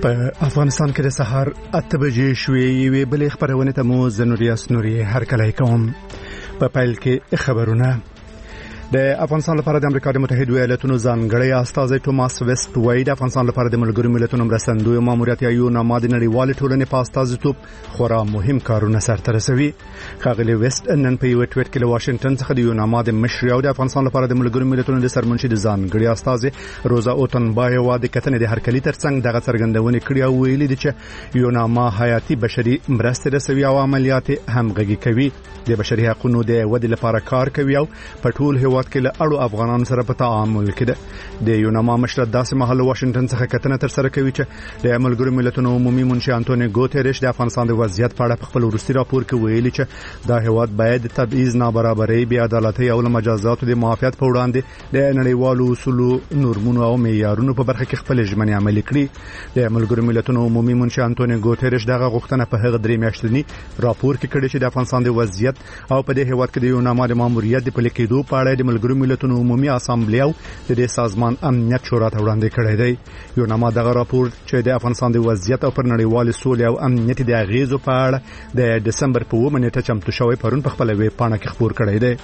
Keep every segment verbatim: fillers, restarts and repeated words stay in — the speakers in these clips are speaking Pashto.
په افغانستان کې د سهار اته بجې شوې یوې بلې خبرونه ته مو زنوریاس نوري هرکلی کوم. په پیل کې خبرونه. د افغانستان لپاره د امریکا د متحده ایالاتونو ځانګړی استازی توماس ویسټ وایي د افغانستان لپاره د ملګرو ملتونو مرستندوی ماموریت یا یو نامه د نړیوال ټولنې په استازیتوب خورا مهم کارونه سرته رسوي. ښاغلي ویسټ نن په یو ټویټ کې له واشنگټن څخه د یو نامه د مشر او د افغانستان لپاره د ملګرو ملتونو د سرمنشي د ځانګړي استازي روزا اوتنبایوا د کتنې د هرکلي ترڅنګ دغه څرګندونه کړې او ویلي دي چې یو نامه حیاتي بشري مرستې رسوي او عملیات همغږي کوي، د بشري حقوقو د ودې لپاره کار کوي او په ټول هیواد کې له اړو افغانانو سره په تعامل کې ده. د یو نامه مشر داسې مهال واشنگټن څخه کتنه تر سره کوي چې د ملګرو ملتونو عمومي منشي انټونیو ګوتریش د افغانستان د وضعیت په اړه خپل وروستي راپور کې ویلي چې دا هیواد باید تبعیض، نابرابرۍ، بې عدالتۍ او مجازاتو د معافیت په وړاندې د نړیوالو اصولو، نورمونو او معیارونو په برخه کې خپل ژمنې عملي کړي. د ملګرو ملتونو عمومي منشي انټونیو ګوتریش دغه غوښتنه په هغه درې میاشتني راپور کې کړې چې د افغانستان د وضعیت او په دې هیواد کې د یو نامه د ماموریت د پلي کېدو په اړه د ملګرو ملتونو عمومي اسامبلې او د دې سازمان امنیت شورا ته وړاندې کړی دی. یو نامه دغه راپور چې د افغانستان د وضعیت او پر نړیوال سولې او امنیت د اغیزو په اړه د دسمبر په اوومه نیټه چمتو شوی پرون په خپل ویب پاڼه کې خبر کړی دی.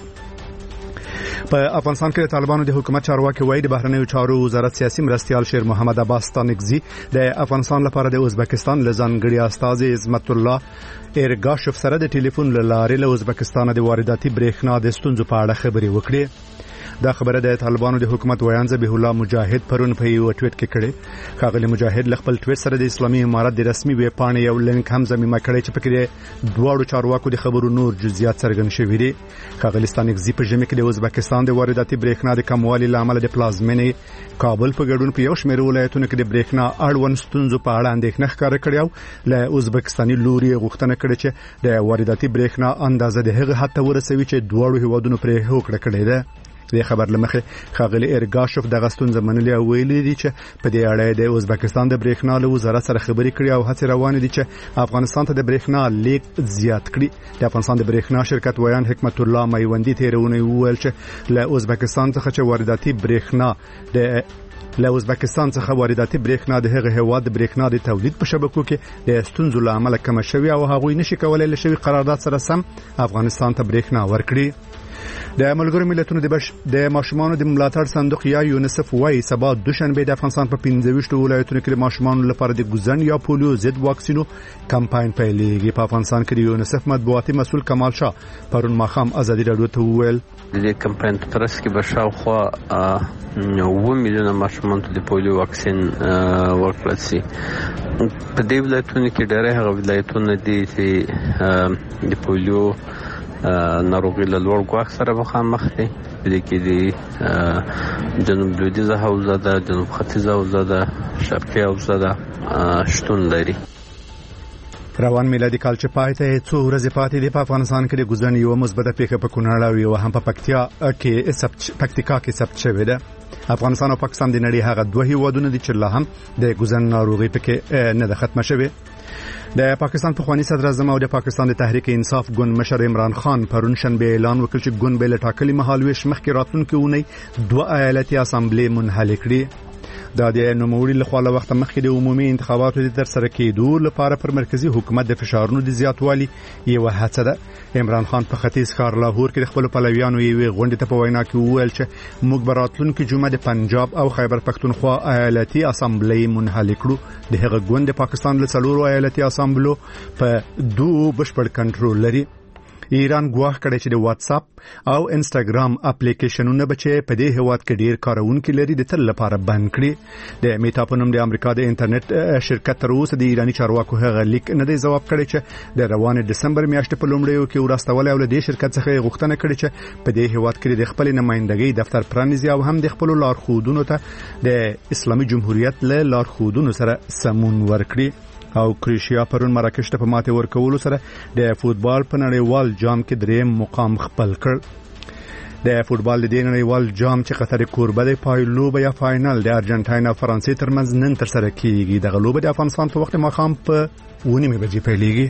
په افغانستان کې د طالبانو د حکومت چارواکي وایي د بهرنیو چارو وزارت سیاسي مرستیال شیر محمد عباس ستانکزي د افغانستان لپاره د ازبکستان له ځانګړي استازي عظمت الله ایرګاشوف سره د ټلیفون له لارې له ازبکستان د وارداتي برېښنا د ستونزو په اړه خبرې وکړې. دا خبره د طالبانو د حکومت ویان ذبیح الله مجاهد پرون په یو ټویټ کې کړې. ښاغلي مجاهد له خپل ټویټ سره د اسلامي امارت د رسمي ویب پاڼې یو لینک هم ضمیمه کړی چې پکې د دواړو چارواکو د خبرو نور جزئیات څرګند شوي دي. ښاغلي ستانکزي په ژمي کې د ازبکستان د وارداتي برېښنا د کموالي له امله د پلازمینې کابل په ګډون په یو شمېر ولایتونو کې د برېښنا اړوند ستونزو په اړه اندېښنه ښکاره کړې او له ازبکستاني لوري غوښتنه کړې چې د وارداتي برېښنا اندازه د هغه حد ته ورسوي چې دواړو هیوادونو پرې هوکړه کړې ده. د خبر لمخه ښاغلي ایرګاشوف دغه ستونزه منلې او ویلي دي چې په دې اړه د ازبکستان د برېښنا له وزارت سره خبرې کړې او هڅې روانې دي چې افغانستان ته د برېښنا لیک زیات کړي. د افغانستان د برېښنا شرکت ویان حکمت الله میوندی تیرونه ویل چې له ازبکستان څخه چې وارداتي برېښنا د له ازبکستان څخه وارداتي برېښنا د هغه هیواد د برېښنا د تولید په شبکو کې د ستونزو له امله کم شوی او هغه نشي کولای له شوی قرارداد سره سم افغانستان ته برېښنا ورکړي. د ملګرو ملتونو د بش د ماشومانو د ملاتړ صندوق یا یونیسف وايي سبا دوشنبه د افغانستان په پنځه ویشت ولایتونو کې د ماشومانو لپاره د ګوزن یا پولیو ضد واکسینو کمپاین پیلېږي. په افغانستان کې د یونیسف مطبوعاتي مسؤل کمال شاه پرون ماښام ازادي راډیو ته وویل د کمپاین په ترڅ کې به شاوخوا اووه میلیونه ماشومان ته د پولیو واکسین ورکړل شي. په دې ولایتونو کې ډېر هغه ولایتونه دي چې د پولیو ناروغي له لوړ ګواښ سره مخامخ دي. په دې کې د جنوب لویدیځه حوزه ده، جنوب ختیځه حوزه ده، شرقي حوزه ده شتون لري. روان میلادي کال چې پای ته څو ورځې پاتې دي په افغانستان کې د ګوزن یو مثبته پیښه په کونړ او یو هم په پکتیا کې ثبت پکتیکا کې ثبت شوې ده. افغانستان او پاکستان د نړۍ هغه دوه هیوادونه دي چې لا هم د ګوزن ناروغي پکې نه ده ختمه شوې. د پاکستان پخوانی صدر اعظم او د پاکستان د تحریک انصاف ګوند مشر عمران خان پرون شنبه اعلان وکړ چې ګوند به له ټاکلي مهالويش مخکې راتلونکي اونۍ دوه ایالتي اسامبلې منحل کړي. دا د نوموړي له خوا له وخت مخکې د عمومي انتخاباتو د ترسره کېدو لپاره پر مرکزی حکومت د فشارونو د زیاتوالي یو هڅه ده. عمران خان په ختیځ ښار لاهور کې د خپل پلویانو یوې غونډې ته په وینا کې وویل چې موږ به راتلونکي جمعه د پنجاب او خیبر پښتونخوا ایالتي اسامبلې منحل کړو. د هغه ګوند د پاکستان له څلورو ایالتي اسامبلو په دوه بشپړ کنټرول لري. ایران ګواښ کړی چې د واتس اپ او انستګرام اپلیکیشنونه به چې په دې هیواد کې ډیر کارونکي لري د تل لپاره بند کړي. د میټا په نوم د امریکا د انټرنیټ شرکت تر اوسه د ایرانی چارواکو هغه لیک نه دی جواب کړی چې د روان دسمبر میاشتې په لومړیو کې ورستول او د شرکت څخه غوښتنه کړې چې په دې هیواد کې د خپل نمائندګۍ دفتر پرانیزي او هم د خپل لارښودونو ته د اسلامي جمهوریت له لارښودونو سره سمون ورکړي. او کروشیا پرون مراکش ته په ماته ورکولو سره د فوتبال په نړیوال جام کې دریم مقام خپل کړ. د فوتبال د نړیوال جام چې قطر کوربه دی پایلوب یا فائنل د ارجنټاین او فرانسې ترمنځ نن تر سره کیږي. د غلوب د افغانستان په وخت ماښام په ونیمه بجې پیلېږي.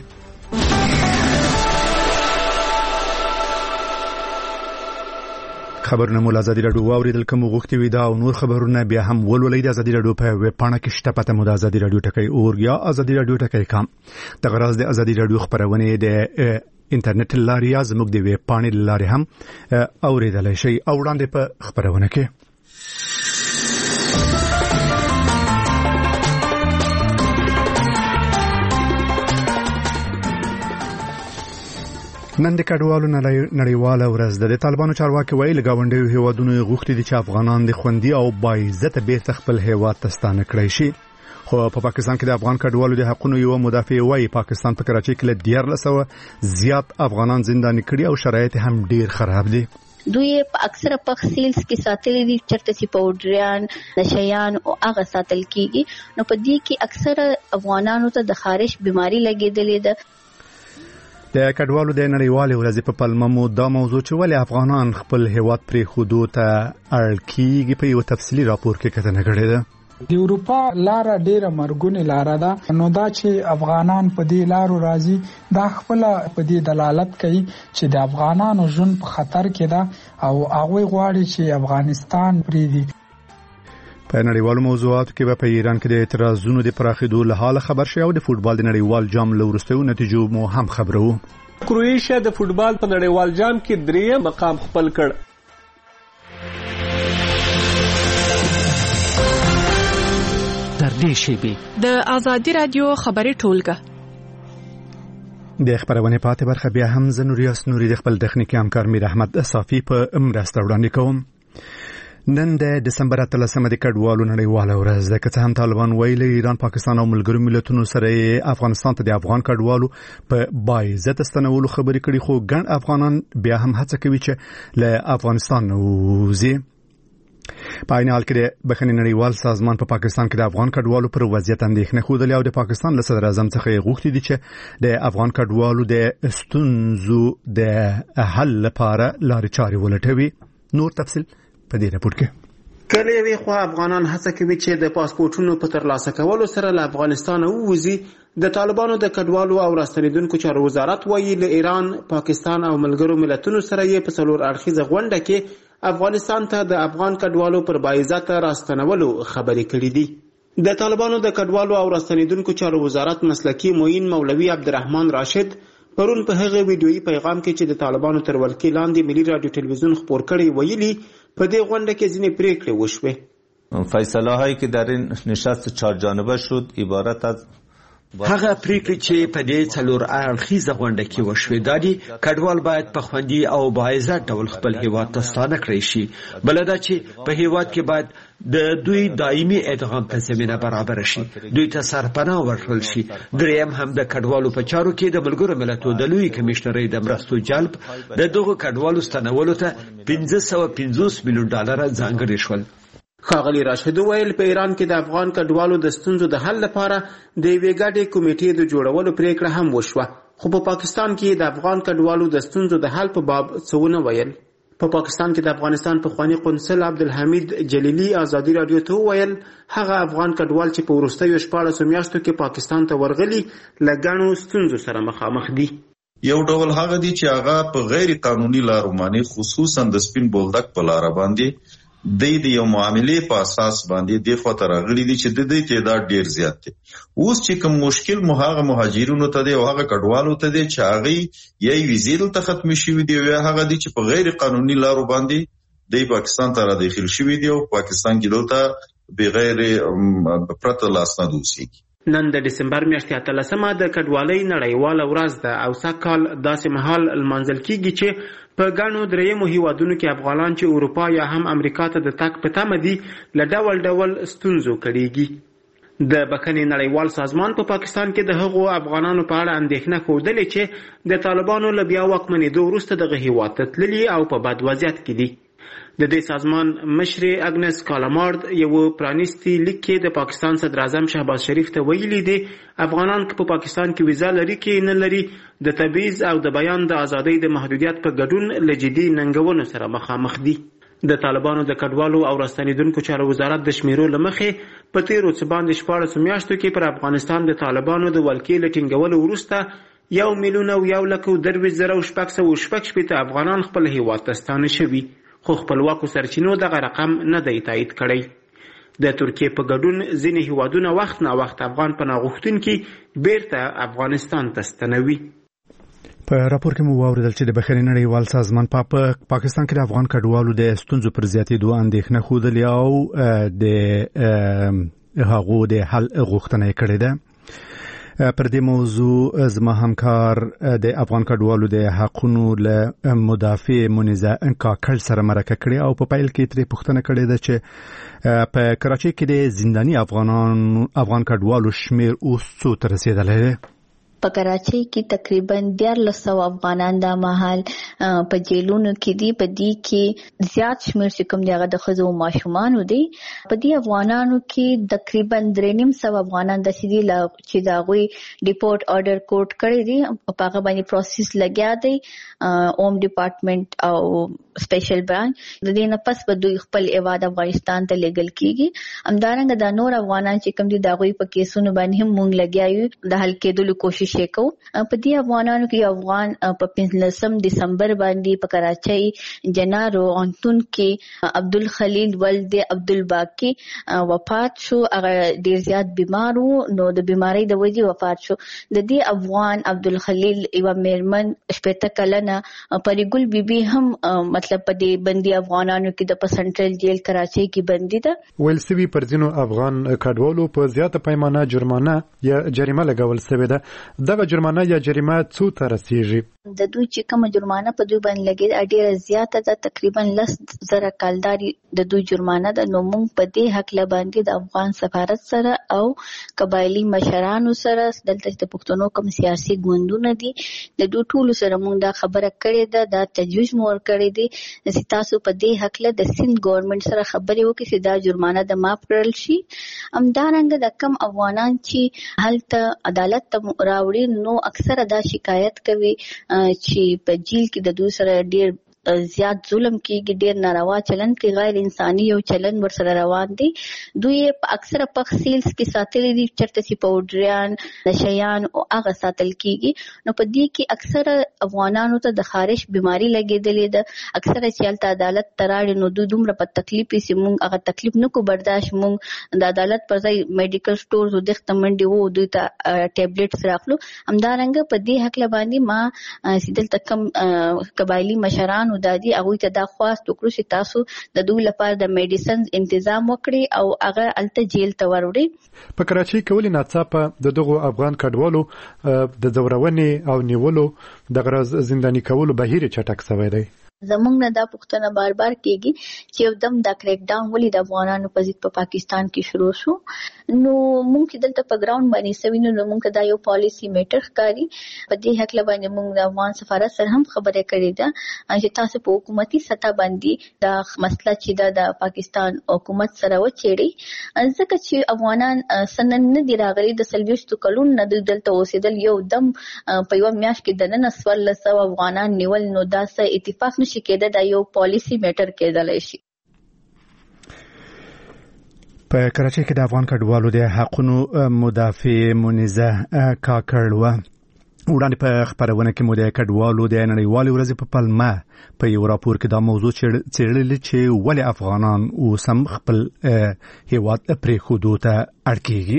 خبرونه مو ازادي رادیو واوریدل کوم غوښتي وي دا او نور خبرونه بیا هم ولولئ د ازادي رادیو په ویب پاڼه کې شته پته مو د ازادي رادیو ټکی اور یا ازادي رادیو ټکی کام د غراز د ازادي رادیو خبرونه د انټرنیټ لارې یا زموږ د ویب پاڼې لارې هم اوریدلای شئ او وړاندې په خبرونه کې نن د کډوالو نړیواله ورځ ده. د طالبانو چارواکي وایي لګاونډیو هیوادونو غوښتي دي چې افغانان د خوندي او باعزته بیرته خپل هیواد ته ستانه کړي شي. خو په پاکستان کې د افغان کډوالو د حقوقو یو مدافع وایي پاکستان په کراچۍ کې له دیارلس سوه زیات افغانان زنداني کړي او شرایط هم ډیر خراب دي. دوی په اکثره په سیلز کې ساتلې دي چرته چې پاوډریان نشيان او هغه ساتل کیږي. نو په دې کې اکثره افغانانو ته د خارش بيماري لګېدلې ده. د کډوالو د نړیوالې ورځې په پلمه مو دا موضوع چې ولې افغانان خپل هیواد پرې خودو ته اړ کیږي په یو تفصیلي راپور کې کتنه کړې ده. د اروپا لار ډیره مرګونی لار ده، نو دا چې افغانان په دې لارو راځي دا خپل په دې دلالت کوي چې د افغانانو ژوند په خطر کې ده او هغه غواړي چې افغانستان پریږدي. په نړیوالو موضوعاتو کې په ایران کې د اعتراضونو د پراخېدو له حاله خبر شوی او د فوتبال د نړیوال جام له وروستیو نتیجو مو هم خبرو. کروئیشیا د فوتبال په نړیوال جام کې دریم مقام خپل کړ. در دې شیبې د ازادي رادیو خبري ټولګه د خبرونه پاتې برخه بیا هم زنوریاس نوري د خپل تخنیکی همکار میر احمد صافی په مرسته وړاندې کوم. نن د دسمبر اتلسمه د کډوالو نړیواله ورځ ده. که هم طالبان ویلي ایران پاکستان او ملګرو ملتونو سره افغانستان ته د افغان کډوالو په باعزته ستنولو خبرې کړي، خو ګڼ افغانان بیا هم هڅه کوي چې له افغانستان ووځي. په عین حال کې د بخښنې نړیوال سازمان په پا پاکستان کې د افغان کډوالو پر وضعیت اندېښنه ښودلې او د پاکستان له صدر اعظم څخه غوښتي دي چې د افغان کډوالو د ستونزو د حل لپاره لارې چارې ولټوي. نور تفصیل په دې راپور کې. کله وی خو افغانان هڅه کوي چې د پاسپورتونو په ترلاسه کولو سره له افغانستان ووځي. د طالبانو د کډوالو او راستنیدونکو چارو وزارت وایي له ایران، پاکستان او ملګرو ملتونو سره یې په څلور اړخیزه غونډه کې افغانستان ته د افغان کډوالو پر باعزته راستنولو خبرې کړې دي. د طالبانو د کډوالو او راستنیدونکو چارو وزارت مسلکی معین مولوی عبدالرحمن راشد پرون په هغه ویډیويي پیغام کې چې د طالبانو تر ولکې لاندې ملي رادیو ټلویزیون خبر کړي ویلي په دې غونډه کې ځینې پریکړې وشوې. فیصله هایی که در این نشست چهار جانبه شد عبارت از هغه پریکړې چې په دې څلور اړخیزه غونډه کې وشوې دا دي کډوال باید په خوندي او باعزت ډول خپل هیواد ته ستانه کړی شي. بل دا چې په هیواد کې باید د دوی دایمي ادغام ته زمینه برابر شي، دوی ته سرپناه ورکړل شي. دریم هم د کډوالو په چارو کې د ملګرو ملتونو د لوی کمشنرۍ د مرستو جلب د دغو کډوالو ستنولو ته پنځه سوه پنځوس میلیون ډالر ځانګړي شول. ښاغلي راشد ویل په ایران کې د افغان کډوالو د ستونزو د حل لپاره د یوې ګډې کمیټې د جوړولو پریکړه هم وشوه، خو په پاکستان کې د افغان کډوالو د ستونزو د حل په باب څه ونه ویل. په پاکستان کې د افغانستان پخوانی قونسل عبدالحمید جلیلی ازادي رادیو ته ویل هغه افغان کډوال چې په وروستیو شپاړسو میاشتو کې پاکستان ته ورغلي له ګڼو ستونزو سره مخامخ دي. یو ډول هغه دي چې هغه په غیر قانوني لارو باندې خصوصا د سپین بولدک په لار باندې د دې یو معاملې په اساس باندې د خاطر غړي دي چې د دې تعداد ډیر زیات دي. اوس چې کوم مشکل مو هغه مهاجرینو ته دی او هغه کډوالو ته دی چې هغه یې ویزې ته ختم شي دی او هغه دي چې په غیر قانوني لارو باندې د پاکستان ته را داخل شوی دی او پاکستان کې دلته بغیر پرته لاسنه دوسی. نن د دسمبر میاشتې اتلسمه د کډوالۍ نړیواله ورځ ده او سږکال داسې مهال لمانځل کیږي چې په ګڼو دریمو هیوادونو کې افغانان چې اروپا یا هم امریکا ته د تګ په تمه دي له ډول ډول ستونزو کړيږي. د بخښنې نړیوال سازمان په پا پاکستان کې د هغو افغانانو په اړه اندېښنه ښودلې چې د طالبانو له بیا واکمنېدو وروسته دغه هیواد ته تللي او په بد وضعیت کې دي. د دې سازمان مشر اګنس کالامارد یو پرانیستي لیک کې د پاکستان صدر اعظم شهباز شریف ته ویلي دي افغانان که په پاکستان کې ویزا لري کې نه لري د تبعیض او د بیان د ازادۍ د محدودیت په ګډون له جدي ننګونو سره مخامخ دي. د طالبانو د کډوالو او راستنیدونکو چارو وزارت د شمیرو لمخې په تیرو څه باندې شپاړسو میاشتو کې پر افغانستان د طالبانو د ولکې له ټینګولو وروسته یو میلیون او یو لک او درویشت زره او شپږ سوه شپږ شپېته افغانان خپل هیواد ته ستانه شوي. خو خپلواکو سرچینو دغه رقم نه دی تایید کړی. د ترکیې په ګډون ځینې هیوادونه وخت نا وخت افغان پناه غوښتونکي بیرته افغانستان ته ستنوي. په راپور کې مو واوریدل چې د بهرنی نړیوال سازمان په پا پاکستان کې د افغان کډوالو د ستونزو پر زیاتېدو اندېښنه ښودلې او د هغو د حل غوښتنه کړې ده. پر دې موضوع زما همکار د افغان کډوالو د حقونو له مدافع منیزه کاکړ سره مرکه کړې او په پیل کې ترې پوښتنه کړې ده چې په کراچۍ کې د زنداني افغانان افغان کډوالو شمیر اوس څو ته رسیدلی دی؟ په کراچۍ کې تقریبا دیارلس سوه افغانان دا مهال په جیلونو کې دي. په دې کې زیات شمیر چې کوم دی هغه د ښځو او ماشومانو دی. په دې افغانانو کې تقریبا درې نیم سوه افغانان داسې دي چې د هغوی ډیپورټ آرډر کوټ کړی دی او په هغه باندې پروسس لګیا دی. اوم ډپارټمنټ او سپیشل برانچ د دې نه پس به دوی خپل ایواد افغانستان ته لیږل کیږي. همدارنګه دا نور افغانان چې کوم دي د هغوی په کیسونو باندې هم مونږ لګیا یو د حل کېدلو کوشش شیکو. په دې افغانانو کې افغان په پنځلسم دسمبر باندې په کراچۍ جنارو انتون کې عبدالخلیل ولد عبدالباقی وفات شو. هغه ډیر زیات بیمار وو نو د بیماری د وجې وفات شو. د دې افغان عبدالخلیل یو میرمن شپږ کلنه پریګل بیبي هم مطلب په دې بندي افغانانو کې د سنټرل جیل کراچۍ کې بندي ده. ویل سوي پر ځینو افغان کډوالو په زیاته پیمانه جرمانه یا جریمه لګول سوې ده. دغه جرمانه یا جریمه څو ته رسیږي؟ د دوی چې کوم جرمانه په دوی باندې لګي ډیره زیاته ده، تقریبا لس زره کالداري د دوی جرمانه ده. نو موږ په دې حق لباندې د افغان سفارت سره او قبایلی مشرانو سره دلته د پښتنو کوم سیاسي ګوندونه دي د دوی ټولو سره موږ دا خبره کړې ده، دا تجویز مور کړی دی چې تاسو په دې حق له د سند ګورنمنت سره خبرې وکړئ چې دا جرمانه د معاف کړل شي. همدارنګه د کم افغانان چې هلته عدالت ته راوړي نو اکثره دا شکایت کوي چې په جیل کې د دوی سره ډیر زیات ظلم کیږي، ډیر ناروا چلن کې غیر انساني یو چلن ورسره روان دي. دوی په اکثره په سیلز کې ساتلي دي چرته چې پاوډریان نشیان او هغه ساتل کیږي. نو په دې کې اکثره افغانانو ته د خارش بیماری لګیدلې ده. اکثره چې هلته عدالت تراړي نو دوی دومره په تکلیف چې موږ هغه تکلیف نه کو برداشت، موږ د عدالت پر ځای میډیکل سٹورز او دغه منډي وو دوی ته ټابلیټس راخلو. همدارنګه په دې حق لباندې ما سیدل تکم قبایلی مشران دادی هغه ته دا خواست وکړو چې تاسو د دوی لپاره د میډیسنز تنظیم وکړي او هغه الته جیل ته وروړي. په کراچۍ کې ولې ناڅاپه د دغو افغان کډوالو د ځورونې او نیولو د زنداني کولو بهیر چټک شوی دی؟ زمونږ نه دا پوښتنه بار بار کېږي چې یو دم دا کریک ډاون ولې د افغانانو په ضد په پاکستان کې شروع شو. نو موږ چې دلته په ګراوند باندې سوي نو موږ دا یو پالیسی میټر ښکاري. په دې حق باندې موږ د افغان سفارت سره هم خبرې کړې ده چې تاسو په حکومتي سطح باندې دا مسله چې دا د پاکستان حکومت سره وچېړي، ځکه چې افغانان سنن نه دي راغلي د څلوېښتو کلونو نه دوی دلته اوسېدل. یو دم په یوه میاشت کې دننه څوارلس سوه افغانان نیول نو دا څه اتفاق نشي کېده، دا یو پالیسی میټر کېدلی شي. په کراچۍ کې د افغان کډوالو د حقونو مدافع منیزه کاکړ و وړاندې په خبرونه کې مو د کډوالو د نړیوالې ورځې په پلمه په یو راپور کې دا موضوع څېړلې چې ولې افغانان اوس هم خپل هیواد پرېښودو ته اړ کېږي.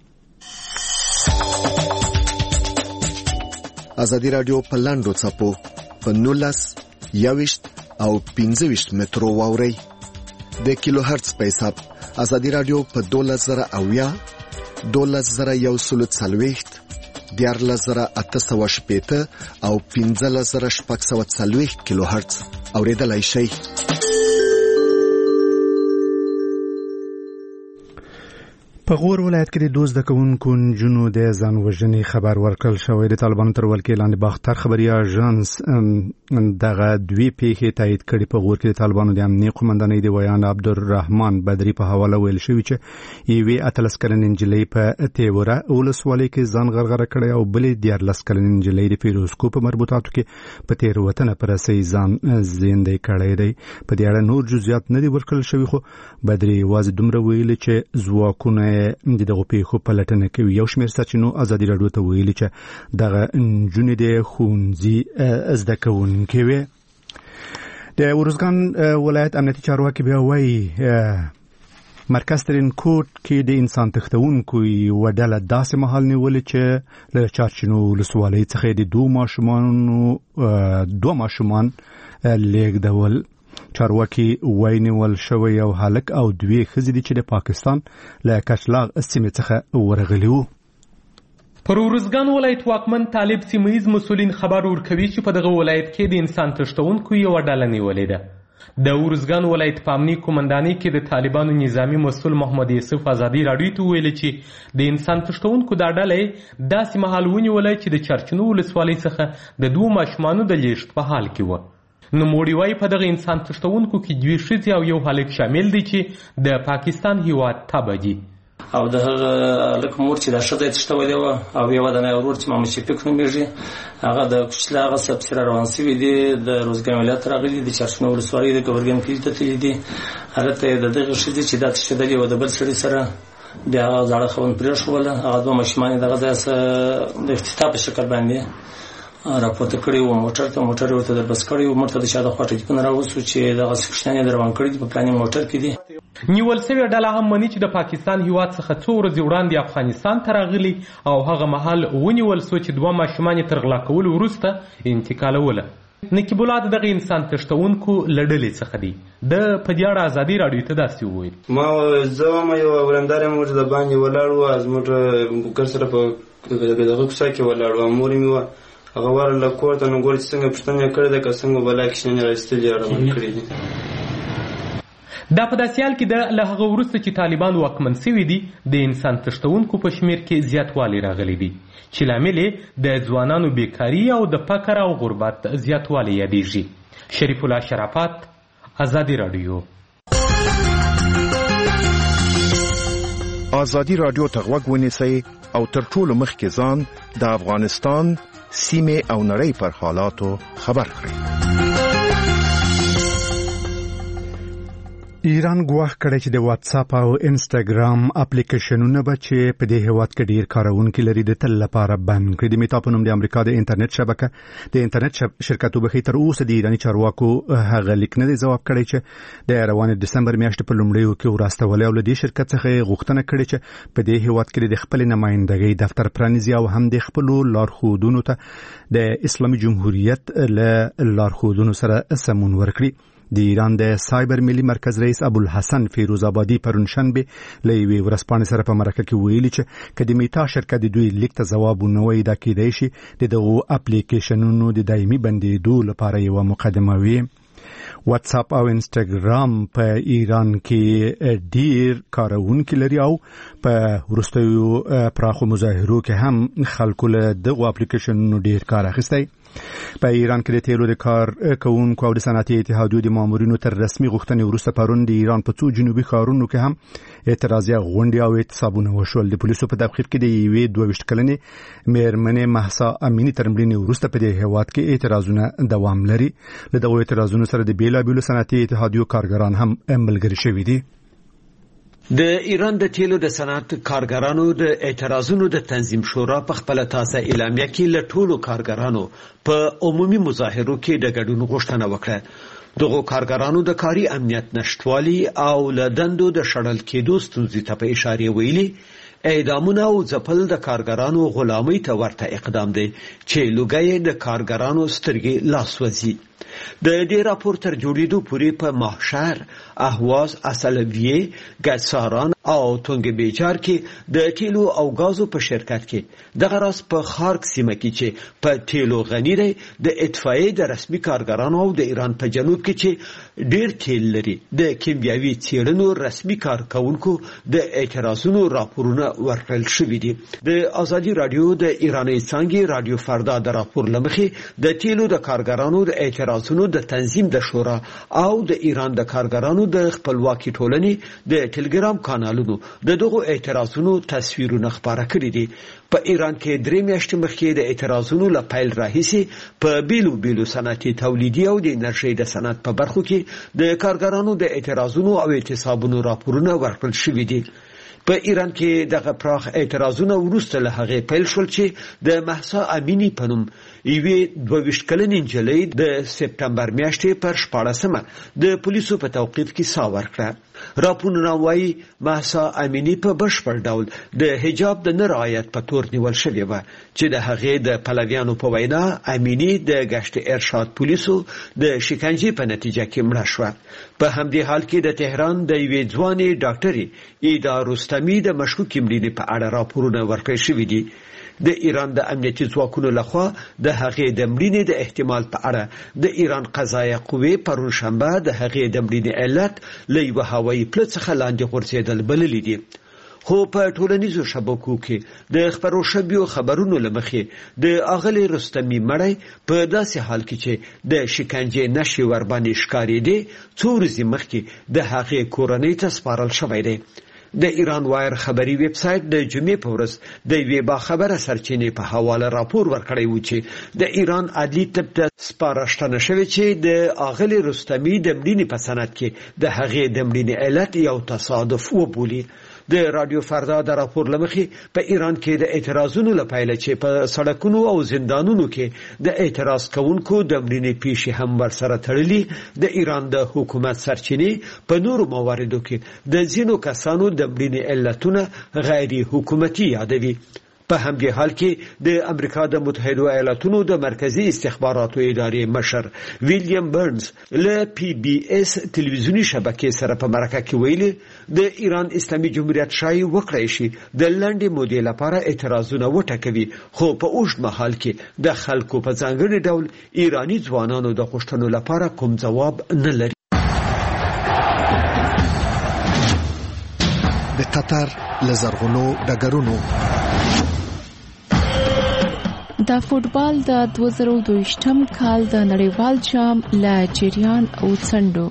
ازادي راډیو په لاندو څپو په نولس یویشت او پنځه ویشت مترو واوري د کیلو هرتز په حساب. ازادي راډیو په دولس زره اویا دولس زره یو سل څلوېښت دیارلس زره اته سوه شپېته او پنځلس زره شپږ سوه څلوېښت کیلو هرتز اوریدلای شئ. په غور ولایت کې د دوز د کوونکو نجونو د ځان وژنې خبر ورکړل شوی. د طالبانو تر ولکې لاندې باختر خبري اژانس دغه دوی پیښې تایید کړي. په غور کې د طالبانو د امنیه قومندانۍ د ویان عبدالرحمن بدري په حواله ویل شوی چې یوې اتلس کلنې نجلۍ په تیوره ولسوالۍ کې ځان غرغره کړی او بلې دیارلس کلنې نجلۍ د فیروزکو په مربوطاتو کې په تیروتنه په رسۍ ځان زیندی کړی دی. په دې اړه نور جزئیات نه دي ورکړل شوي، خو بدري یوازې دومره ویلي چې ځواکونه د دغه پیښو په لټنه کوي. یو شمېر سرچینو ازادي راډیو ته ویلي چې دغه نجونې د ښوونځي زده کوونکې وې. د ورزګان ولایت امنیتي چارواکي بیا وایي مرکز ترین کوټ کې د انسان تښتونکو یوه ډله داسې مهال نیولې چې له چارچینو ولسوالۍ څخه د دوه ماشومانو دوه ماشومان لیږدول. چارواکي وایي نیول شوی یو هلک او دوې ښځې دي چې د پاکستان له کچلاغ سیمې څخه ورغلي وو. پر ورزګان ولایت واکمن طالب سیمهیز مسولین خبر ورکوي چې په دغه ولایت کې د انسان تښتونکو یوه ډله نیولې ده. د ورزګان ولایت په امنیتي قومندانۍ کې د طالبانو نظامی مسؤل محمد یوسف ازادي راډیو ته ویلي چې د انسان تښتونکو دا ډله داسې مهال ونیوله چې د چرچینو ولسوالۍ څخه د دوه ماشومانو د لیږد په حال کې وه. نوموړي وایي په دغه انسان تښتونکو کې دوې ښځې او یو هلک شامل دي چې د پاکستان هیواد تبعه دي. او د هغه هلک مور چې دا ښځه یې تښتولې وه او یوه دنه ورور چې محمد شفیق نومېږي هغه د کوچله هغه سبسره روان سوي دي د روزګان ولایت راغلي د چرچینو ولسوالۍ د ګورګین کلي ته تللي دي. هلته یې د دغه ښځې چې دا تښتېدلې وه د بل سړي سره بیا هغه زاړه خاوند پرېښوله. هغه دوه ماشومان یې دغه ځای څخه د افتتاح په شکل باندې راپورته کړي وو. موټر ته موټر ورته در بس کړی وو. موږ ته د چا د خوا ټلیفون راوسو چې دغسې کوچنیان یې در روان کړي دي په پلاني موټر کې دي. نیول سوې ډله هم مني چې د پاکستان هیواد څخه څو ورځې وړاندې افغانستان ته راغلي او هغه مهال ونیول سو چې دوه ماشومان یې تر غلا کولو وروسته انتقالوله. نقیب الله د دغه انسان تښتونکو له ډلې څخه دی. د په دې اړه ازادي راډیو ته داسې وویل: ما زه وایم یو ورندار یم موږ د باندې ولاړ وو زموږ کور سره په دغه کوڅه کې ولاړ وو. مور مې وه هغه ورله کور ته نو ګوري چې څنګه پوښتنه یې کړې ده که څنګه بلا کښېنې راایستلي یې روان کړي دي. دا په داسې حال کې ده له هغه وروسته چې طالبان واکمن سوي دي د انسان تښتونکو په شمېر کې زیاتوالی راغلی دی چې لامل یې د ځوانانو بیکاري او د فقر او غربت زیاتوالی یادیږي. شریف الله شرافت، ازادي راډیو. ازادي راډیو ته غوږ ونیسئ او تر ټولو مخکې ځان د افغانستان سیمې او نړۍ پر حالاتو خبر کړئ. ایران ګواښ کړی چې د واتس اپ او انسټاګرام اپلیکیشنونه به چې په دې هیواد کې ډیر کارونکي لري د تل لپاره بند کړي. د میتا په نوم د امریکا د انټرنیټ شبکه د انټرنیټ شرکت وبخي تر اوسه د ایراني چارواکو هغه لیک نه دی ځواب کړی چې د روانې دسمبر میاشتې په لومړیو کې ورستولې او له دې شرکت څخه غوښتنه کړې چې په دې هیواد کې د خپل نمائندګۍ دفتر پرانیزي او هم د خپل لارښودونو ته د اسلامي جمهوریت له لارښودونو سره سمون ورکړي. د ایران د سایبر ملي مرکز رئیس ابوالحسن فیروز آبادی پرونشنبه له یوې ورځپاڼې سره په مرکه کې ویلي چې که د میتا شرکت د دوی لیک ته ځواب ونه وایي دا کیدای شي د دغو اپلیکیشنونو د دایمي بندېدو لپاره یوه مقدمه وي. واتس اپ او انسټاګرام په ایران کې ډیر کارونکي لري او په وروستیو پراخو مظاهرو کې هم خلکو له دغو اپلیکیشنونو ډیر کار اخیستی. په ایران کې د تیلو د کار کوونکو او د صنعتي اتحادیو د مامورینو تر رسمي غوښتنې وروسته پرون د ایران په څو جنوبي ښارونو کې هم اعتراضي غونډې او اعتصابونه وشول. د پولیسو په تبخیر کې د یوې دوه ویشت کلنې مېرمنې مهسا امینی تر مړینې وروسته په دې هیواد کې اعتراضونه دوام لري. له دغو اعتراضونو سره د بیلابیلو صنعتي اتحادیو کارګران هم ملګري شوي دي. د ایران د تیلو د صنعت کارګرانو د اعتراضونو د تنظیم شورا په خپل تازه اعلامیه کې له ټولو کارګرانو په عمومي مظاهرو کې د ګډون غوښتنه وکړه. دغه کارګرانو د کاري امنیت نشټوالي او له دندو د شړل کېدو ستونزې ته په اشاره ویلي اعدامونه او ځپل د کارګرانو غلامۍ ته ورته اقدام دی چې لوګي د کارګرانو سترګې لاس وځي. د دې راپور تر جوړېدو پورې په ماهشهر، اهواز، اصلویه، ګساران او تونګ بیجار کې د تیلو او غازو په شرکت کې دغه راس په خارک سیمه کې چې په تیلو غنی دی د اطفائیې د رسمي کارګرانو او د ایران په جنوب کې چې ډیر تیل لري د کیمیاوي څېړنو رسمي کارکونکو د اعتراضونو راپورونه ورکړل شوي دي. د ازادي راډیو د ایراني څانګې راډیو فردا د راپور لمخې د تیلو د کارګرانو د اعتراضونو د تنظیم د شورا او د ایران د کارګرانو د خپلواکي ټولنې د ټلګرام کانالونو د دغو اعتراضونو تصویرونه خپاره کړي دي. په ایران کې درې میاشتې مخکې د اعتراضونو له پیل راهیسې په بیلو بیلو صنعتي تولیدي او د انرژۍ د صنعت په برخو کې د کارګرانو د اعتراضونو او اعتصابونو راپورونه ورکړل شوي دي. په ایران کې دغه پراخ اعتراضونه وروسته له هغې پیل شول چې د مهسا امینی په نوم یوې دوه ویشت کلنې نجلۍ د سپټمبر میاشتې پر شپاړسمه د پولیسو په توقیف کې ساه ورکړه. راپورونه وایي مهسا امینی په بشپړ ډول د حجاب د نه رعایت په تور نیول شوې وه چې د هغې د پلویانو په وینا امینی د گشت ارشاد پولیسو د شکنجې په نتیجه کې مړه شوه. په همدې حال کې د تهران د یوې ځوانې ډاکټرې ایدا رستمي د مشکوکې مړینې په اړه راپورونه ورکړل شوي دي. د ایران د امنیتي ځواکونو لخوا د هغې د مړینې د احتمال په اړه د ایران قضایه قوې پرون شنبه د هغې د مړینې علت له یوه هوایي پله څخه لاندې غورځېدل بللي دي. خو په ټولنیزو شبکو کې د خپرو شویو خبرونو له مخې د اغلې رستمي مړی په داسې حال کې چې د شکنجې نښې ورباندې ښکارېدې څو ورځې مخکې د هغې کورنۍ ته سپارل شوی دی. د ایران وایر خبري ویب سایټ د جمعې په ورځ د یوې باخبره سرچینې په حواله راپور ورکړی و چې د ایران عدلي طب ته سپارښتنه شوې چې د اغلې رستمي د مړینې په سند کې د هغې د مړینې علت یو تصادف وبولي. د رادیو فردا د راپور لمخې په ایران کې د اعتراضونو لپاره چې په سړکونو او زندانونو کې د اعتراض کوونکو د مړینې پیښې هم ورسره تړلي. د ایران د حکومت سرچینې په نورو مواردو کې د ځینو کسانو د مړینې علتونه غیر حکومتي یادوي. په همدې حال کې د امریکا د متحده ایالاتونو د مرکزی استخباراتو ادارې مشر ویلیام برنز له پی بی اس تلویزیونی شبکې سره په مرکه کې ویلي د ایران اسلامي جمهوریت شایي وکړای شي د لنډې مودې لپاره اعتراضونه وټکوي، خو په اوږد مهال کې د خلکو په ځانګړي ډول ایرانی ځوانانو د غوښتنو لپاره کوم ځواب نه لري. د قطر لزرغونو ډګرونو د فوټبال د دوه زره دوهشتم کال د نړیوال جام له جریان او څنډو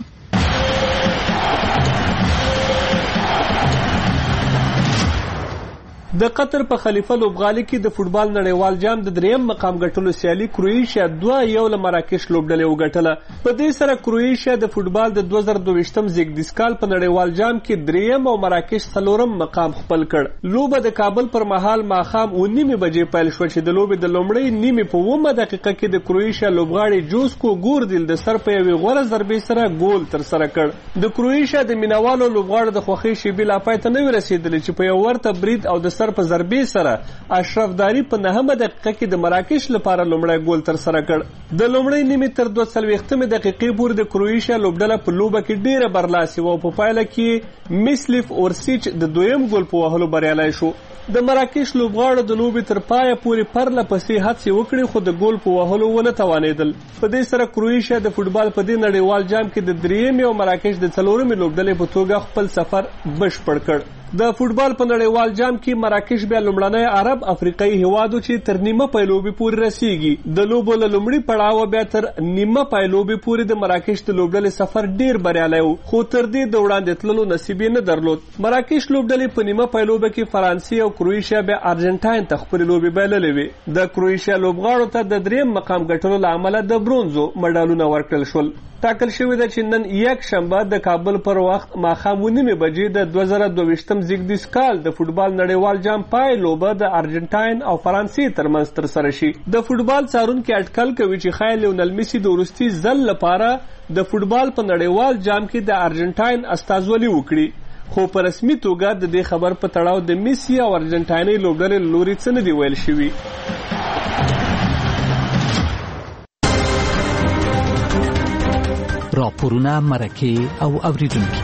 د قطر په خلیفه لوبغالي کې د فوټبال نړیوال جام د دریم مقام ګټلو سیالي کروئیشیا دوه یو له مراکش لوبډلې وګټله. په دې سره کروئیشیا د فوټبال د دوه زره دوهشتم زیږدیز کال په نړیوال جام کې دریم او مراکش څلورم مقام خپل کړ. لوبه د کابل پر مهال ماښام اوه نیمې بجې پیل شوه چې د لوبې د لومړۍ نیمې په اوومه دقیقه کې د کروئیشیا لوبغاړي جوزکو ګوردیل د سر په یوې غوره ضربې سره ګول ترسره کړ. د کروئیشیا د مینوالو لوبغاړو د خوښۍ شیبې لا پای ته نه وې رسېدلې چې په یو ورته برید او د په ضربې سره اشرف داری په نهمه دقیقه کې د مراکش لپاره لومړی ګول ترسره کړ. د لومړۍ نیمې تر دوه څلوېښتمې دقیقې پورې د کروئیشیا لوبډله په لوبه کې ډیره برلاسې وه او په پایله کې میسلیف اورسیچ د دویم ګول په وهلو بریالی شو. د مراکش لوبغاړو د لوبې تر پایه پورې پرله پسې هڅې وکړې خو د ګول په وهلو ونه توانېدل. په دې سره کروئیشیا د فوټبال په دې نړیوال جام کې د دریمې او مراکش د څلورمې لوبډلې په توګه خپل سفر بشپړ کړ. د فوټبال په نړیوال جام کې مراکش بیا لومړنی عرب افریقایي هیواد چې تر نیمه پای لوبې پورې رسیږي. د لوبو له لومړي پړاوه بیا تر نیمه پای لوبې پورې د مراکش د لوبډلې سفر ډیر بریالی و، خو تر دې د وړاندې تللو نصیب یې نه درلود. مراکش لوبډلې په نیمه پای لوبه کې فرانسې او کروئیشیا بیا ارجنټاین ته خپلې لوبې بایللې وې. د کروئیشیا لوبغاړو ته د دریم مقام ګټلو له امله د برونزو مډالونه ورکړل شول. ټاکل شوې ده چې نن یک شنبه د کابل پر وخت ماښام اوه نیمې بجې د دوه زره دوهویشتم زیږدیز کال د فوټبال نړیوال جام پای لوبه د ارجنټاین او فرانسې ترمنځ ترسره شي. د فوټبال څارونکي اټکل کوي چې ښایي لیونل میسي د وروستي ځل لپاره د فوټبال په نړیوال جام کې د ارجنټاین استازولي وکړي، خو په رسمي توګه د دې خبر په تړاو د میسي او ارجنټایني لوبډلې له لوري څه نه دي ویل شوي. راپورونه، مرکې او اوریدونکي.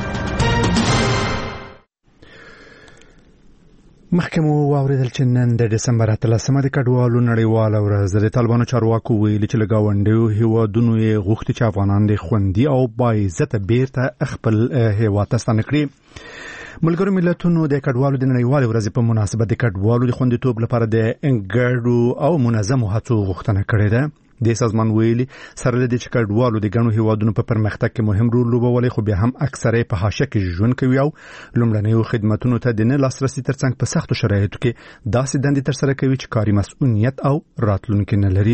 محکمو واوریدل چې نن د ډسمبر اتلسمه د کډوالو نړیواله ورځ د طالبانو چارواکو ویلي چې له ګاونډیو هیوادونو یې غوښتي چې افغانان د خوندي او باعزته بیرته خپل هیواد ته ستانه کړي. ملګرو ملتونو د کډوالو د نړیوالې ورځې په مناسبت د کډوالو د خوندیتوب لپاره د ګډو او منظمو هڅو غوښتنه کړې ده. د سازمان ویلي سره له دې چې کډوالو د ګڼو هیوادونو په پرمختګ کې مهم رول لوبولی، خو بیا هم اکثره په حاشیه کې ژوند کوي او لومړنیو خدماتونو ته د نه لاسرسي ترڅنګ په سختو شرایطو کې داسې دندې ترسره کوي چې کاري مسؤلیت او راتلونکي نه لري.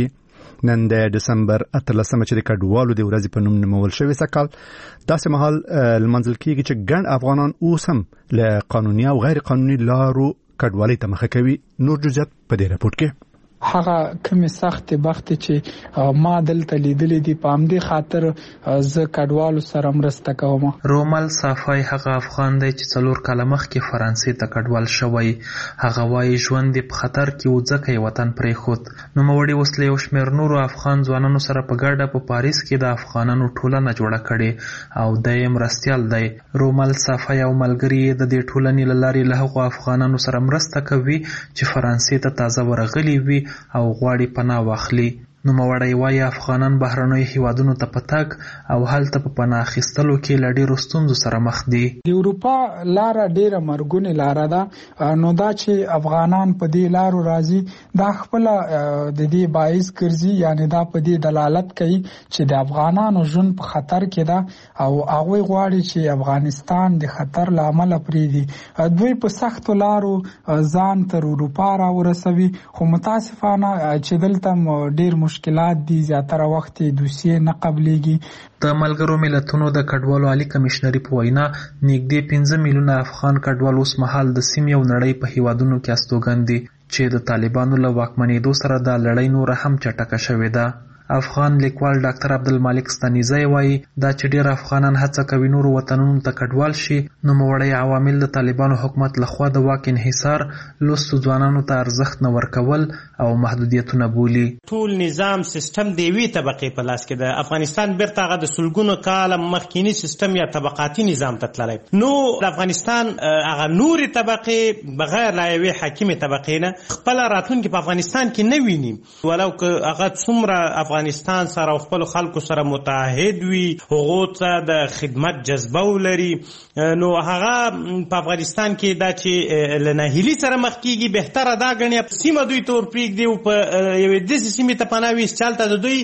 نن د دسمبر اتلسمه چې د کډوالو د ورځې په نوم نومول شوی سکال داسې مهال لمنځل کېږي چې ګڼ افغانان اوس هم له قانوني او غیر قانوني لارو کډوالۍ ته مخه کوي. نور جزئیات په دې راپورټ کې. هغه کومه سخت بخت چې ما دلته لیدلې دي په همدې خاطر ز کډوالو سره مرسته کوم. رومل صافای هغه افغان دی چې څلور کاله مخکې فرانسې ته کډوال شوی. هغه وايي ژوند په خطر کې و ځکه یې وطن پرې خود. نو موړي وسلې او شمیر نورو افغان ځوانانو سره په ګډه په پاریس کې د افغانانو ټولنه جوړه کړي او د یې مرستيال دی. رومل صافای او ملګری د دې ټولنې لارې له هغو افغانانو سره مرسته کوي چې فرانسې ته تازه ورغلي وي او غواړي پناه واخلي. نو موړی وایي افغانان بهرنیو هیوادونو ته په تګ او هلته په پناه اخیستلو کې له ډېرو ستونزو سره مخ دي. د اروپا لاره ډېره مرګونې لاره ده، نو دا چې افغانان په دې لارو راځي دا خپله د دې باعث ګرځي، یعنی دا په دې دلالت کوي چې د افغانانو ژوند په خطر کې ده او هغوی غواړي چې افغانستان د خطر له امله پرېږدي. دوی په سختو لارو ځان تر اروپا راورسوي، خو متاسفانه چې دلته ډېر مشکلات دي، زیاتره وخت دوسیې نه قبلېږي. د ملګرو ملتونو د کډوالو عالی کمشنري په وینا نږدې پنځه میلیونه افغان کډوال اوس مهال د سیمې او نړۍ په هیوادونو کې استوګن دي چې د طالبانو له واکمنېدو سره دا لړۍ نوره هم چټکه شوې ده. افغان لیکوال ډاکټر عبدالمالک ستانیزی وایي دا چې ډېر افغانان هڅه کوي نورو وطنونو ته کډوال شي، نوموړی عوامل د طالبانو حکومت لخوا د واک انحصار، لوستو ځوانانو ته ارزښت نه ورکول او محدودیتونه بولي. ټول نظام سیستم د یوې طبقې په لاس کې ده. افغانستان بیرته هغه د سلګونو کاله مخکینی سیستم یا طبقاتي نظام ته تللی. نو د افغانستان هغه نورې طبقې بغیر له یوې حاکمې طبقې نه خپله راتلونکې په افغانستان کې نه ویني، ولو که هغه څومره افغانستان سره او خپل خلکو سره متحد وي، هغو ته د خدمت جذبه ولري، نو هغه په افغانستان کې دا چې له ناهیلي سره مخ کېږي بهتره دا ګڼي سیمه دوی ته ورپرېږدي او په یوې داسې سیمې ته پناه وي چې هلته د دوی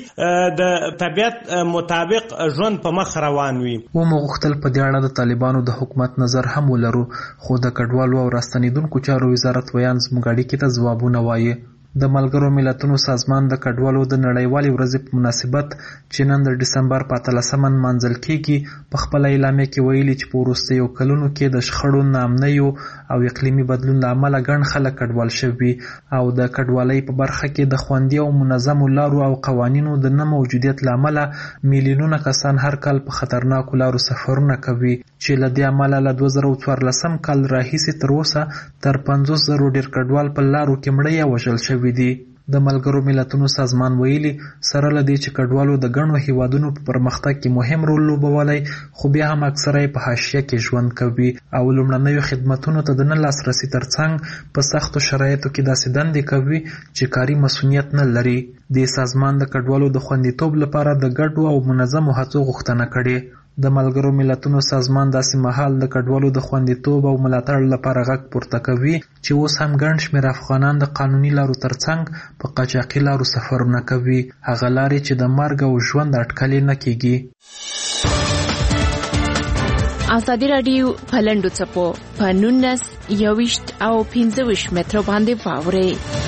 د طبیعت مطابق ژوند په مخ روان وي. ومو غوښتل په دې اړه د طالبانو د حکومت نظر هم ولرو، خو د کډوالو او راستنېدونکو چارو وزارت ویان زموږ اړیکې ته ځوابونه وایي. د ملګرو ملتونو سازمان د کډوالو د نړیوالې ورځې په مناسبت چې نن د ډسمبر په اتلسمه نمانځل کېږي په خپله اعلامیه کې ویلي چې په وروستیو کلونو کې د شخړو، ناامنیو او اقلیمي بدلون له امله ګڼ خلک کډوال شوي او د کډوالۍ په برخه کې د خوندي او منظمو لارو او قوانینو د نه موجودیت له امله میلیونونه کسان هر کال په خطرناکو لارو سفرونه کوي چې له دې امله له دوه زره څوارلسم کال راهیسې تر اوسه تر پنځوس زرو ډېر کډوال په لارو کې مړه یا وژل شوي دي. د ملګرو ملتونو سازمان ویلي سره له دې چې کډوالو د ګڼو هیوادونو په پرمختګ کې مهم رول لوبولی، خو بیا هم اکثره یې په حاشیه کې ژوند کوي او لومړنیو خدمتونو ته د نه لاسرسي ترڅنګ په سختو شرایطو کې داسې دندې کوي چې کاري مسؤلیت نه لري. دې سازمان د کډوالو د خوندیتوب لپاره د ګډو او منظمو هڅو غوښتنه کړې. د ملګرو ملتونو سازمان داسې مهال د کډوالو د خوندیتوب او ملاتړ لپاره غږ پورته کوي چې اوس هم ګڼ شمېر افغانان د قانوني لارو ترڅنګ په قاچاقي لارو سفرونه کوي، هغه لارې چې د مرګ او ژوند اټکل نه کېږي. ازادي راډیو په لنډو څپو په نولس، یوویشت او پنځه ویشت مترو باندې واورئ.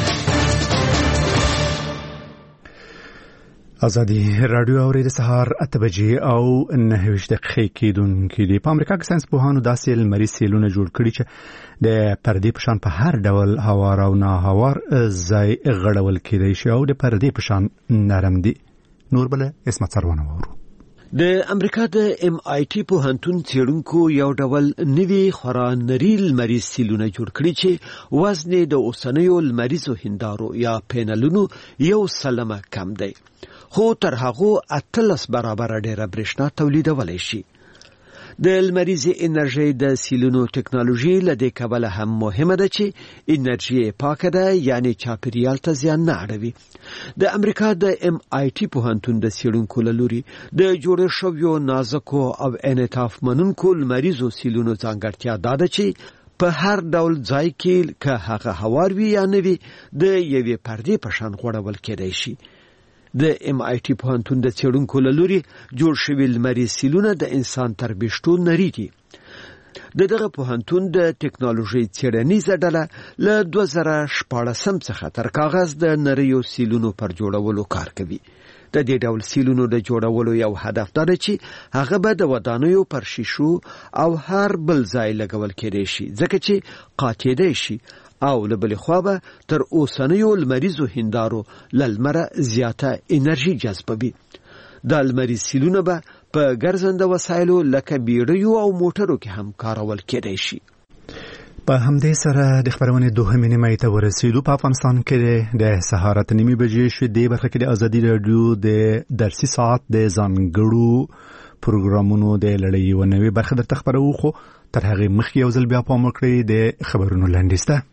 ازادي راډیو اورېد سهار اته بجې او نهه ویشت دقیقې کېدونکې دي. په امریکا کې ساینس پوهانو داسې لمریز سیلونه جوړ کړي چې د پردې په شان په هر ډول هوار او ناهوار ځای غړول کېدای شي او د پردې په شان نرم دي. نور بل اسمت سروانه وورو. د امریکا د ام آی ټي پوهنتون څېړونکو یو ډول نوي خورا نري لمریز سیلونه جوړ کړي چې وزن د اوسنیو لمریزو هندارو یا پینلونو یو سلمه کم دی، خو تر هغه اتلس برابر ډیره برېښنا تولیدولی شي. د لمریزې انرژۍ د سیلونو ټکنالوژي له دې کبله هم مهمه ده چې انرژي پاکه ده، یعنی چاپیریال ته زیان نه اړوي. د امریکا د ام آی ټي پوهنتون د څېړونکو له لوري د جوړ شویو نازکو او انعطاف منونکو لمریزو سیلونو ځانګړتیا دا ده چې په هر ډول ځای کې که هغه هوار وي یا نه وي د یوې پردې په شان غوړول کېدای شي. د ام آی ټي پوهنتون د څېړونکو له لوري جوړ شوي لمریز سیلونه د انسان تر بېشتو نري دي. د دغه پوهنتون د ټکنالوژي څېړنیزه ډله له دوه زره شپاړسم څخه تر کاغذ د نریو سیلونو پر جوړولو کار کوي. د دې ډول سیلونو د جوړولو یو هدف دا دی چې هغه به د ودانیو پر شیشو او هر بل ځای لګول کېدای شي ځکه چې قاچېدای شي او له بلې خوا به تر اوسنیو لمریزو هندارو له لمره زیاته انرژي جذبوي. دا لمریز سیلونه به په ګرځنده وسایلو لکه بیړیو او موټرو کې هم کارول کېدای شي. په همدې سره د خبرونې دوهمې نیمې ته ورسېدو. په افغانستان کې د سهار اته نیمې بجې شوې. دې برخه کې د ازادي راډیو د درسي ساعت د ځانګړو پروګرامونو د لړۍ یوه نوې برخه درته خبروو، خو تر هغې مخکې یو ځل بیا پام وکړئ د خبرونو لنډیز ته.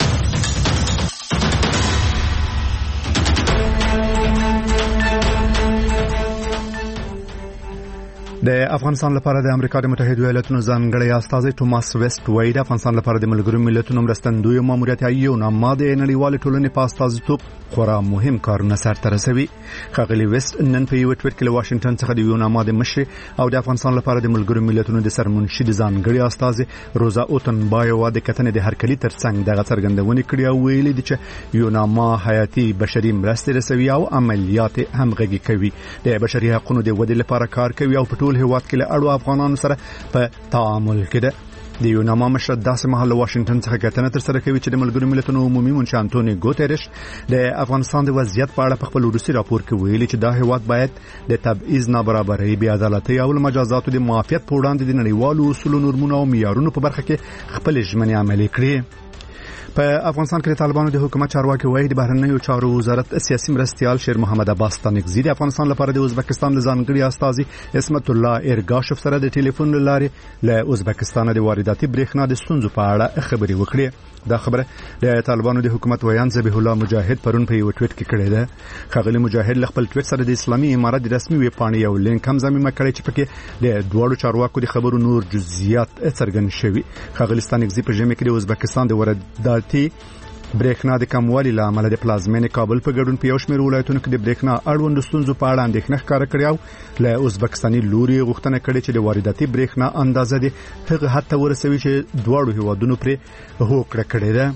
د افغانستان لپاره د امریکا د متحده ایالاتونو ځانګړی استازی توماس ویسټ وایي د افغانستان لپاره د ملګرو ملتونو مرستندوی ماموریت یوناما د نړیوال ټولنې په استازیتوب خورا مهم کارونه سرته رسوي. ښاغلي ویسټ نن په یو ټویټ کې له واشنگټن څخه د یوناما د مشر او د افغانستان لپاره د ملګرو ملتونو د سرمنشي د ځانګړي استازي روزا اوتنبایوا د کتنې د هرکلي ترڅنګ دغه څرګندونې کړې او ویلي دي چې یوناما حیاتي بشري مرستې رسوي او عملیات همغږي کوي، د بشري حقوقو د ودې لپاره کار کوي او په ټول هیواد کې له اړو افغانانو سره په تعامل کې ده. د یوناما مشر داسې مهال له واشنگټن څخه کتنه ترسره کوي چې د ملګرو ملتونو عمومي منشي انټونی ګوتریش د افغانستان د وضعیت په اړه په خپل وروستي راپور کې ویلي چې دا هیواد باید د تبعیض، نابرابرۍ، بې عدالتۍ او مجازاتو د معافیت په وړاندې د نړیوالو اصولو، نورمونو او معیارونو په برخه کې خپل ژمنې عملي کړي. په افغانستان کې د طالبانو د حکومت چارواکي وایي د بهرنیو چارو وزارت سیاسي مرستيال شیر محمد عباس ستانکزي د افغانستان لپاره د ازبکستان د ځانګړي استازي اسمت الله ارګاشف سره د ټلیفون لارې له ازبکستان د وارداتي برېښنا د ستونزو په اړه خبرې وکړې. دا خبره د طالبانو د حکومت ویان ذبیح الله مجاهد پرون په یو ټویټ کې کړې ده. ښاغلي مجاهد له خپل ټویټ سره د اسلامي امارت د رسمي ویب پاڼې یو لینک هم ضمیمه کړی چې پکې د دواړو چارواکو د خبرو نور جزئیات څرګند شوي. ښاغلي ستانکزي په ژمي کې د ازبکستان د وارداتي برېښنا د کموالي له امله د پلازمینې کابل په ګډون په یو شمېر ولایتونو کې د برېښنا اړوند ستونزو په اړه اندېښنه ښکاره کړې او له ازبکستاني لوري غوښتنه کړې چې د وارداتي برېښنا اندازه د هغه حد ته ورسوي چې دواړو هیوادونو پرې هوکړه کړې ده.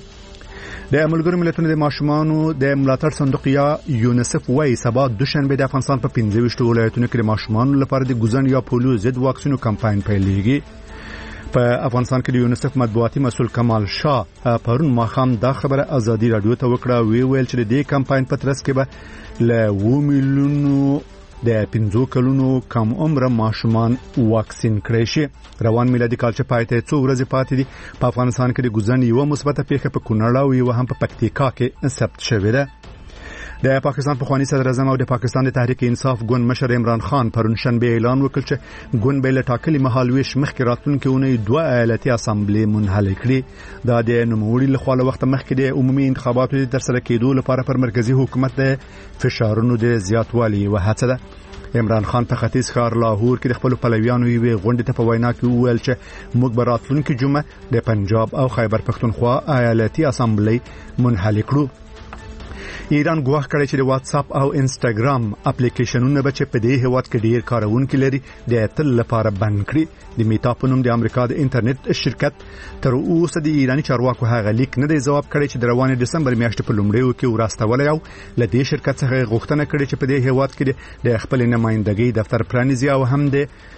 د ملګرو ملتونو د ماشومانو د ملاتړ صندوق یا یونیسف وايي سبا دوشنبه د افغانستان په پنځه ویشت ولایتونو کې د ماشومانو لپاره د ګوزن یا پولیو ضد واکسینو کمپاین پیلېږي. په افغانستان کې د یونیسف مطبوعاتي مسول کمال شاه پرون ماښام دا خبره ازادي راډیو ته وکړه. وی ویل چې د دې کمپاین په ترڅ کې به له اووه میلیونو د پنځو کلونو کم عمره ماشومان واکسین کړي شي. روان میلادي کال چې پای ته څو ورځې پاتې دي په افغانستان کې د ګوزن یوه مثبته پیښه په کونړ او یوه هم په پکتیکا کې ثبت شوې ده. د پاکستان پخوانی صدر اعظم او د پاکستان د تحریک انصاف ګوند مشر عمران خان پرون شنبه اعلان وکړ چې ګوند به له ټاکلي مهالويش مخکې راتلونکي اونۍ دوه ایالتي اسامبلې منحل کړي. دا د نوموړي له خوا له وخت مخکې د عمومي انتخاباتو د ترسره کېدو لپاره پر مرکزی حکومت د فشارونو د زیاتوالي یوه هڅه ده. عمران خان په ختیځ ښار لاهور کې د خپل پلویانو یوې غونډې ته په وینا کې وویل چې موږ به راتلونکي جمعه د پنجاب او خیبر پښتونخوا ایالتي اسامبلې منحل کړو. ایران ګواښ کړی چې د واتس اپ او انسټاګرام اپلیکیشنونه به چې په دې هیواد کې ډیر کارونکي لري د تل لپاره بند کړي. د میتا په نوم د امریکا د انټرنیټ شرکت تر اوسه د ایرانی چارواکو هغه لیک نه دی ځواب کړی چې د روانې دسمبر میاشتې په لومړیو کې وراستولی او له دې شرکت څخه غوښتنه کړې چې په دې هیواد کې د خپل نمائندګۍ دفتر پرانیزي او هم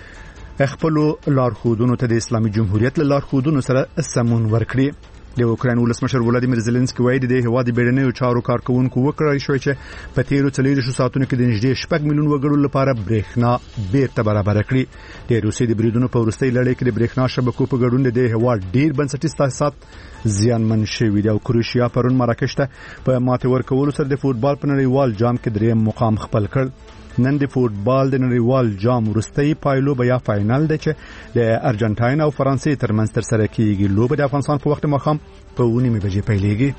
د خپل لارښودونو ته د اسلامي جمهوریت له لارښودونو سره سمون ورکړي. د اوکراین ولسمشر ولادیمیر زيلنسکي وایي د هیواد بیړنیو چارو کارکونکو وکړای شو چې په تیرو څلورو ساعتونو کې د نږدې شپږ میلیون وګړو لپاره برېښنا بیرته برابر کړي. د روسي د بریدونو په وروستۍ لړۍ کې د برېښنا شبکو په ګډون د هیواد ډیر بنسټیز تاسیسات زیانمن شوي دي او کروشیا پرون مراکش ته په ماته ورکولو سره د فوتبال په نړیوال جام کې دریم مقام خپل کړ. نن د فوتبال د نړیوال جام وروستۍ پایلو بیا فائنل ده چې د ارجنټاین او فرانسې ترمنځ ترسره کیږي. لوبه د افغانستان په وخت ماښام په اوه نیمې بجې پیلېږي.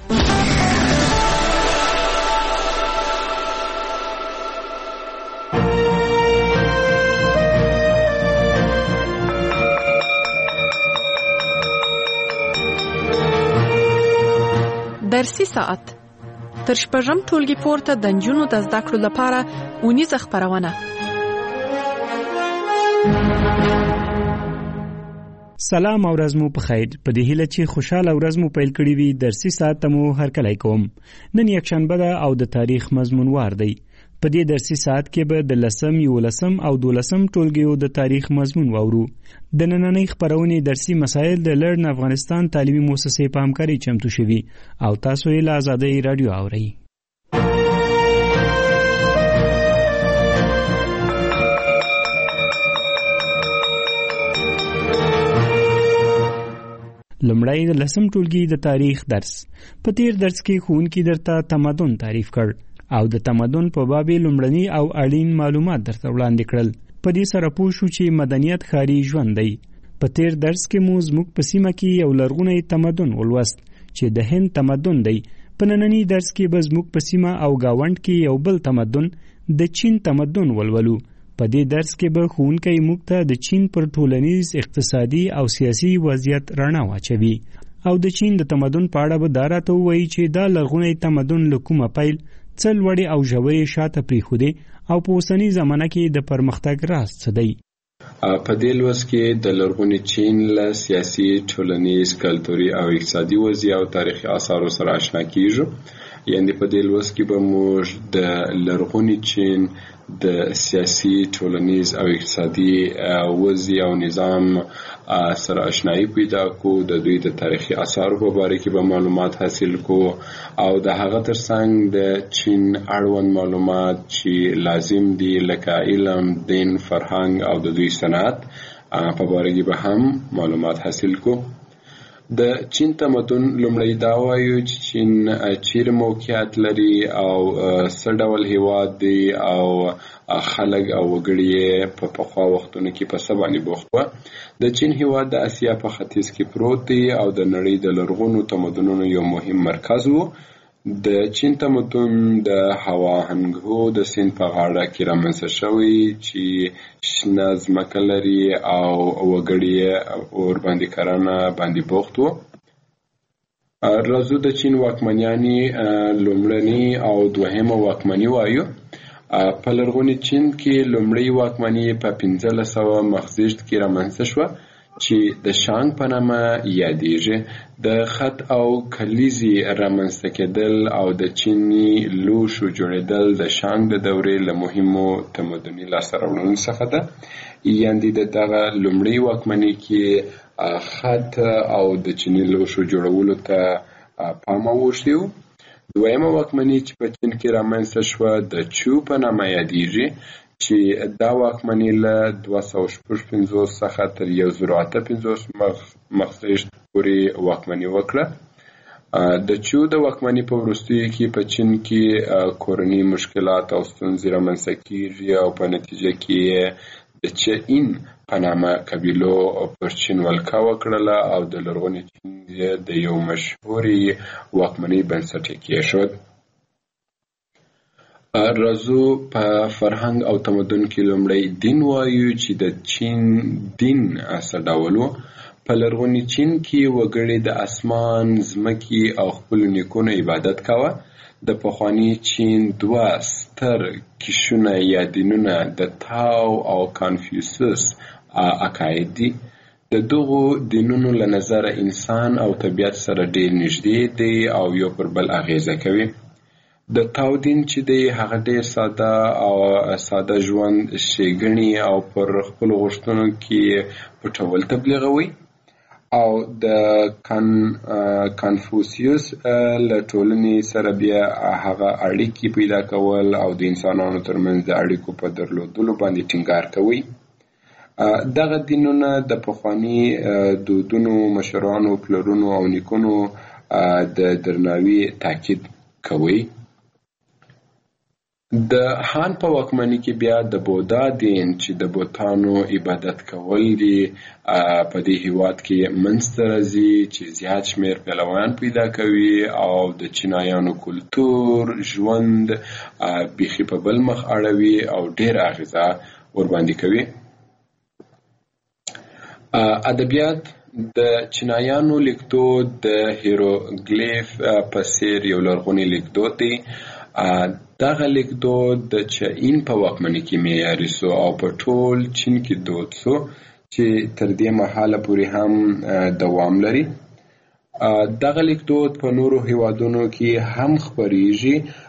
درسي ساعت تر شپږم ټولګي پورته د نجونو د زده کړو لپاره اونیزه خپرونه. سلام او ورځ مو په خیر. په دې هیله چې خوشاله ورځ مو پیل کړی وي. درسي ساعت مو هرکلی کوم. نن یکشنبه ده او د تاریخ مضمون وار دی. په دې درسي ساعت کې به د لسم، یولسم او دولسم ټولګیو د تاریخ مضمون واورو. د نننۍ خپرونې درسي مسایل د لرن افغانستان تعلیمي مؤسسې په همکارۍ چمتو شوي او تاسو یې له آزادۍ راډیو اورئ. لمړی د لسم ټولګي د تاریخ درس. په تیر درس کې ښوونکي درته تمدن تعریف کړ او د تمدن په باب لومړني او اړین معلومات درته وړاندې کړل. په دې سره پوه شو چې مدنیت ښاري ژوند دی. په تیر درس کې مو زموږ په سیمه کې یو لرغونی تمدن ولوست چې د هند تمدن دی. په ننني درس کې به زموږ په سیمه او گاونډ کې یو بل تمدن د چین تمدن ولولو. په دې درس کې به ښوونکی موږ ته د چین پر ټولنیز، اقتصادي او سیاسي وضعیت رڼا واچوي او د چین د تمدن په اړه به دا راته ووایي چې دا لرغونی تمدن له کومه پیل څه لوړې او ژورې شاته پرېښودې او په اوسني زمانه کې د پرمختګ راز څه دی. په دې لوست کې د لرغوني چین له سیاسي، ټولنیز، کلتوري او اقتصادي وضعیت او تاریخي آثارو سره آشنا کیږو. یعنی په دې لوست کې به موږ د لرغوني چین د سیاسي، ټولنیز او اقتصادي وضعیت او نظام سره آشنایی پیدا کو. د دوی د تاریخي آثارو په باره کې به معلومات حاصل کو او د هغه ترڅنګ د چین اړوند معلومات چې لازم دي لکه علم، دین، فرهنګ او د دوی صنعت په باره کې به هم معلومات حاصل کو. د چین تمدن لومړی دا وایو چې چین چیرې موقعیت لري او څه ډول هیواد دی او خلک او وګړي په پخوا وختونو کې په څه باندې بوخت وو. د چین هیواد د اسیا په ختیځ کې پروت دی او د نړۍ د لرغونو تمدنونو یو مهم مرکز وو. د چین تمدن د هوا هنګهو د سیند په غاړه کې رامنځته شوی چې شنه ځمکه لري او وګړي ورباندې کرنه باندې بوخت وو. راځو د چین واکمنیانې لومړني او دوهمه واکمني وایو. په لرغوني چین کې لومړی واکمني په پنځلس سوه مخزېږد کې رامنځته شوه چې د شانګ په نامه یادېږي. د خط او کلیزې رامنځته کېدل او د چیني لوښو جوړېدل د شانګ د دورې له مهمو تمدني لاسته راوړنو څخه ده. یعنې د دغه لومړۍ واکمنۍ کې خط او د چیني لوښو جوړولو ته پام اوښتی و. دویمه واکمنۍ چې په چین کې رامنځته شوه د چو په نامه یادېږي چې دا واکمني له دوه سوه شپږ پنځوس څخه تر یو زر اته پنځوس مخزېږد پورې واکمني وکړه. د چو د واکمني په وروستیو کې په چین کې کورني مشکلات او ستونزې رامنځته کیږي او په نتیجه کې د چین په نامه قبیلو پر چین ولکه وکړله او د لرغوني چین د یو مشهورې واکمنۍ بنسټ کېښود. راځو په فرهنګ او تمدن کې لومړی دین وایو چې د چین دین څه ډول و. په لرغوني چین کې وګړي د اسمان، ځمکې او خپلو نیکونو عبادت کاوه. د پخواني چین دوه ستر کیشونه یا دینونه د تاو او کانفیوسس عقاید دي. د دغو دینونو له نظره انسان او طبیعت سره ډېر نږدې دی او یو پر بل اغیزه کوي. د تاو دین چې دی هغه ډېر ساده او ساده ژوند ښېګڼې او پر خپلو غوښتنو کې پټول تبلیغوي او د کان کانفوسیوس له ټولنې سره بیا هغه اړیکې پیدا کول او د انسانانو ترمنځ د اړیکو په درلودلو باندې ټینګار کوي. دغه دینونه د پخواني دودونو، مشرانو، پلرونو او نیکونو د درناوي تاکید کوي. د هان په واکمنۍ کې بیا د بودا دین چې د بوتانو عبادت کول دي په دې هیواد کې منځته راځي چې زیات شمېر پهلوان پیدا کوي او د چینایانو کلتور، ژوند بیخي په بل مخ اړوي او ډېر اغیزه ورباندې کوي. ادبیات د چینایانو لیکدود د هیروګلیف په څېر یو لرغونی لیکدود دی. دغه لیکدود د چین په واکمنۍ کې معیاري سو او په ټول چین کې دود سو چې تر دې مهاله پورې هم دوام لري. دغه لیکدود په نورو هیوادونو کې هم خپریږي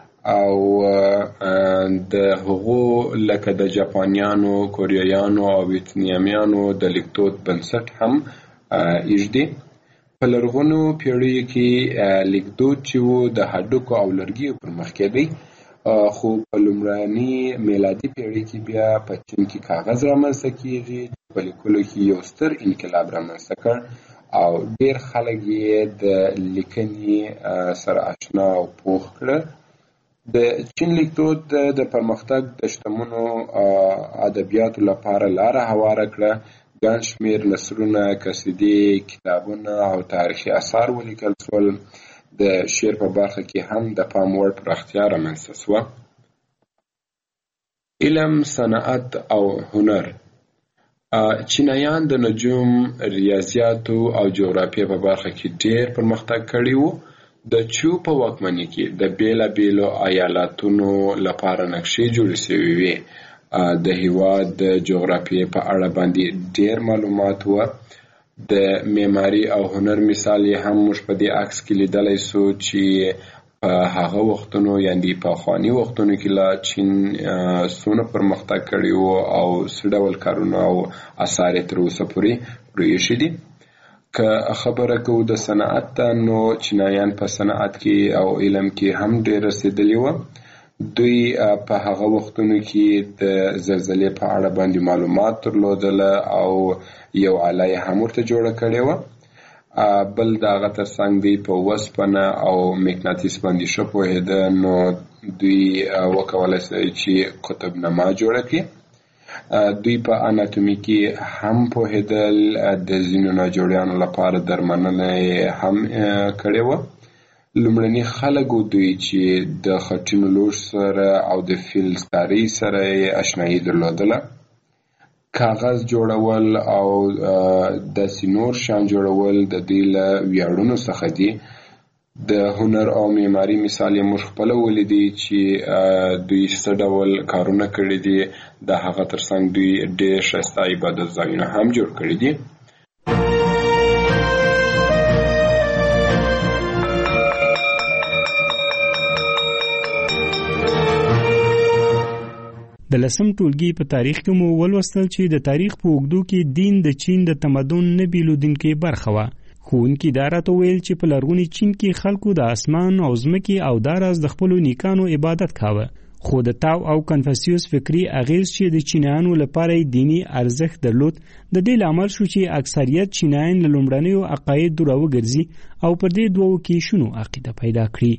او د هغو لکه د جاپانیانو، کوریایانو او ویتنامیانو د لیکدود بنسټ هم ایږدي. په لرغونو پیړیو کې لیکدود چې و د هډوکو او لرګیو پر مخ کېدی، خو په لومړني میلادي پیړۍ کې بیا په چین کې کاغذ رامنځته کېږي چې په لیکلو کې یو ستر انقلاب رامنځته کړ او ډېر خلک یې د لیکنې سره آشنا او پوخ کړل. د چین لیکدود د پرمختګ د شتمنو ادبیاتو لپاره لاره هواره کړه. ګڼ شمېر نثرونه، قصیدې، کتابونه او تاریخي اثار ولیکل شول. د شعر په برخه کې هم د پام وړ پراختیا رامنځته شوه. علم، صنعت او هنر. چینایان د نجوم، ریاضیاتو او جغرافیې په برخه کې ډېر پرمختګ کړی و. د چو په واکمنۍ کې د بیلابیلو ایالاتونو لپاره نقشې جوړې شوې وې. د هېواد د جغرافیې په اړه باندې ډېر معلومات وو. د معماري او هنر مثال یې هم موږ په دې عکس کې لیدلی سو چې په هغه وختونو یعنې په پخواني وختونو کې لا چین څومره پرمختګ کړی و او څه ډول کارونه او اثار یې تر اوسه پورې پرېښي دي. که خبره کوو د صنعت ته، نو چینایان په صنعت کې او علم کې هم ډېر رسېدلي وو. دوی په هغه وختونو کې د زلزلې په اړه باندې معلومات درلودله او یو آله یې هم ورته جوړه کړې وه. بل د هغه تر څنګ دوی په وسپنه او مقناطیس باندې ښه پوهېده، نو دوی وکولی شي چې قطبنما جوړه کړي. دوی په اناتومي کې هم پوهېدل، د ځینو ناجوړیانو لپاره درملنه یې هم کړې وه. لومړني خلک دوی چې د خټینو لوښ سره او د فلزدارۍ سره یې اشنایي درلودله. کاغذ جوړول او داسې نور شیان جوړول د دوی له ویاړونو څخه دي. د هنر او معماري مثال یې موږ خپله ولیدی چې دوی څه ډول کارونه کړي دي. د هغه تر څنګ دوی ډېر ښایسته عبادت ځایونه هم جوړ کړي دي. د لسم ټولګي په تاریخ کې مو ولوستل چې د تاریخ په اوږدو کې دین د چین د تمدن نه بیلودونکې برخه وه. ښوونکي دا راته ویل چې په لرغوني چین کې خلکو د اسمان او ځمکې او داراز د خپلو نیکانو عبادت کاوه. خو د تاو او کنفوسیوس فکري اغیز چې د چینایانو لپاره دینی ارزښت درلود، د دې لامل شو چې اکثریت چینایان له لومړنیو عقایدو راوګرځي او پر دې دوو کې شنو عقیده پیدا کړي.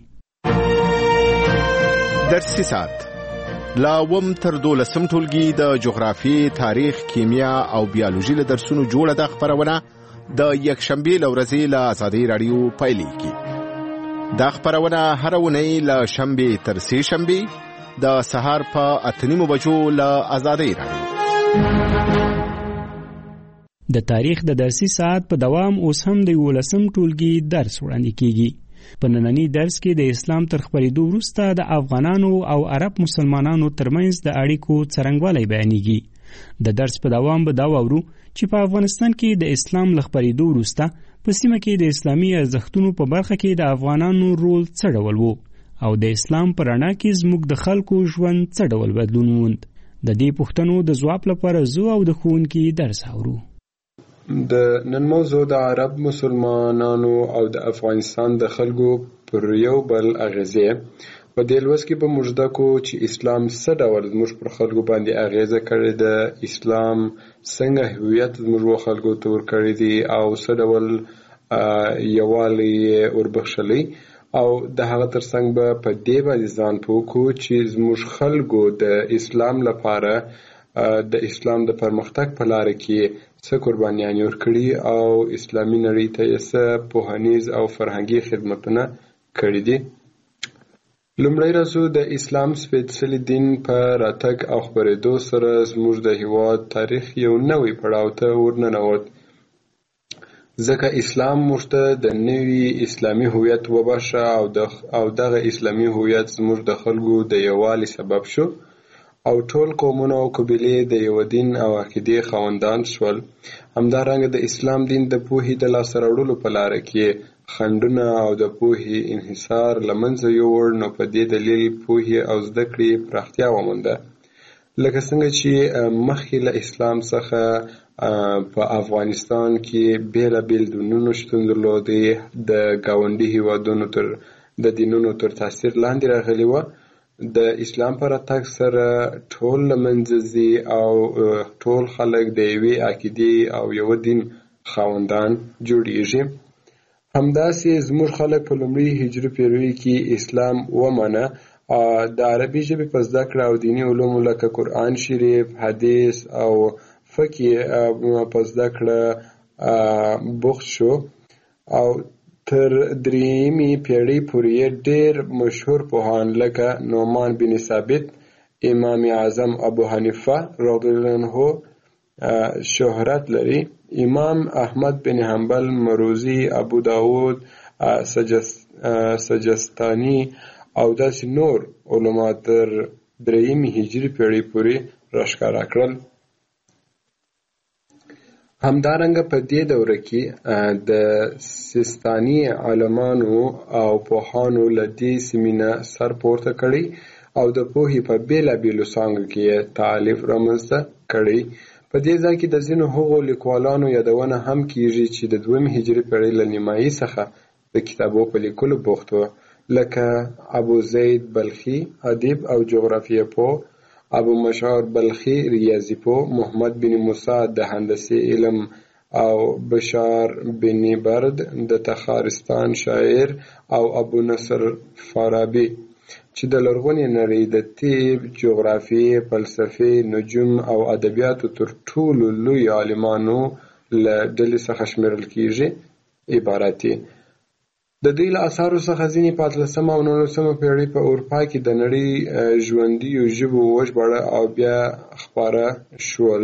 درسي ساعت لا وم تر دولسم ټولګي د جغرافیې، تاریخ، کیمیا او بیولوژي له درسونو جوړه ده خپرونه د یکشنبې له ورځې له ازادۍ راډیو پیلېږي. دا خپرونه هره اونۍ له شنبې تر سې شنبې د سهار په اته نیمو بجو له ازادۍ راډیو. د تاریخ د درسي ساعت په دوام اوس هم د یولسم ټولګي درس وړاندې کیږي. په نننی درس کې د اسلام تر خپرېدو وروسته د افغانانو او عرب مسلمانانو ترمنځ د اړیکو څرنګوالی بیانېږي. د درس په دوام به دا واورو چې په افغانستان کې د اسلام له خپرېدو وروسته په سیمه کې د اسلامي ارزښتونو په برخه کې د افغانانو رول څه ډول و او د اسلام په رڼا کې زموږ د خلکو ژوند څه ډول بدلون وموند. د دې پوښتنو د ځواب لپاره زه او د ښوونکي درس اورو. د نن موضوع د عرب مسلمانانو او د افغانستان د خلکو پر یو بل اغیزې. په دې لوست کې به موږ زده کوو چې اسلام څه ډول زموږ پر خلکو باندې اغیزه کړې ده، اسلام څنګه هویت زموږ خلکو ته ورکړی دی او څه ډول یووالی یې وربخښلی، او د هغه تر څنګ به په دې باندې ځان پوه کړو چې زموږ خلکو د اسلام لپاره د اسلام د پرمختګ په لاره کې څه قربانیانې ورکړي او اسلامي نړۍ ته یې څه پوهنیز او فرهنګي خدمتونه کړي دي. لومړی راځو د اسلام سپېڅلي دین په راتګ او خپرېدو سره زموږ د هېواد تاریخ یو نوی پړاو ته ورننوت، ځکه اسلام موږ ته د نوي اسلامي هویت وبښه او دغه اسلامي هویت زموږ د خلکو د یووالي سبب شو او ټول قومونه او قبیلې د یو دین او عقیدې خاوندان شول. همدارنګه د اسلام دین د پوهې د لاسته راوړلو په لاره کې خنډونه او د پوهې انحصار له منځه یووړ، نو په دې دلیل پوهې او زده کړې پراختیا ومونده. لکه څنګه چې مخکې له اسلام څخه په افغانستان کې بیلابیل دینونه شتون درلودې، د ګاونډي هیوادونو تر د دینونو تر تاثیر لاندې راغلي وه. د اسلام په راتګ سره ټول له منځه ځي او ټول خلک د یوې عقیدې او یو دین خاوندان جوړیږي. همداسې زموږ خلک په لومړي هجري پیړۍ کې اسلام ومنه. د عربي ژبې په زده کړه او دیني علومو لکه قرآن شریف، حدیث او فقه په زده کړه بوخت شو او تر دریمې پیړۍ پورې ډېر مشهور پوهان لکه نعمان بن ثابت، امام اعظم ابو حنیفه رضی الله عنه شهرت لري. امام احمد بن حنبل، مروزی، ابو داود سجستانی او داسې نور علما تر دریمې هجري پیړۍ پورې راښکاره کړل. همدارنګه په دې دوره کې د سیستاني عالمانو او پوهانو له دې سیمې نه سر پورته کړی او د پوهې په بیلابیلو څانګو کې تالیف رامنځته کړی. په دې ځای کې د ځینو هغو لیکوالانو یادونه هم کیږي چې د دویمې هجري پیړۍ له نیمایي څخه د کتابو په لیکلو بوخت و، لکه ابو زید بلخي ادیب او جغرافیه پوه، ابو مشعر بلخي ریاضي پوه، محمد بن موسی د هندسي علم او بشار بن برد د تخارستان شاعر او ابو نصر فارابي چې د لرغونې نړۍ د طب، جغرافیې، فلسفې، نجوم او ادبیاتو تر ټولو لوی عالمانو له ډلې څخه شمیرل کیږي عبارت دي. د دوی له اثارو څخه ځینې په اتلسمه او نولسمه پیړۍ په اروپا کې د نړۍ ژوندیو ژبو وژباړه او بیا خپاره شول.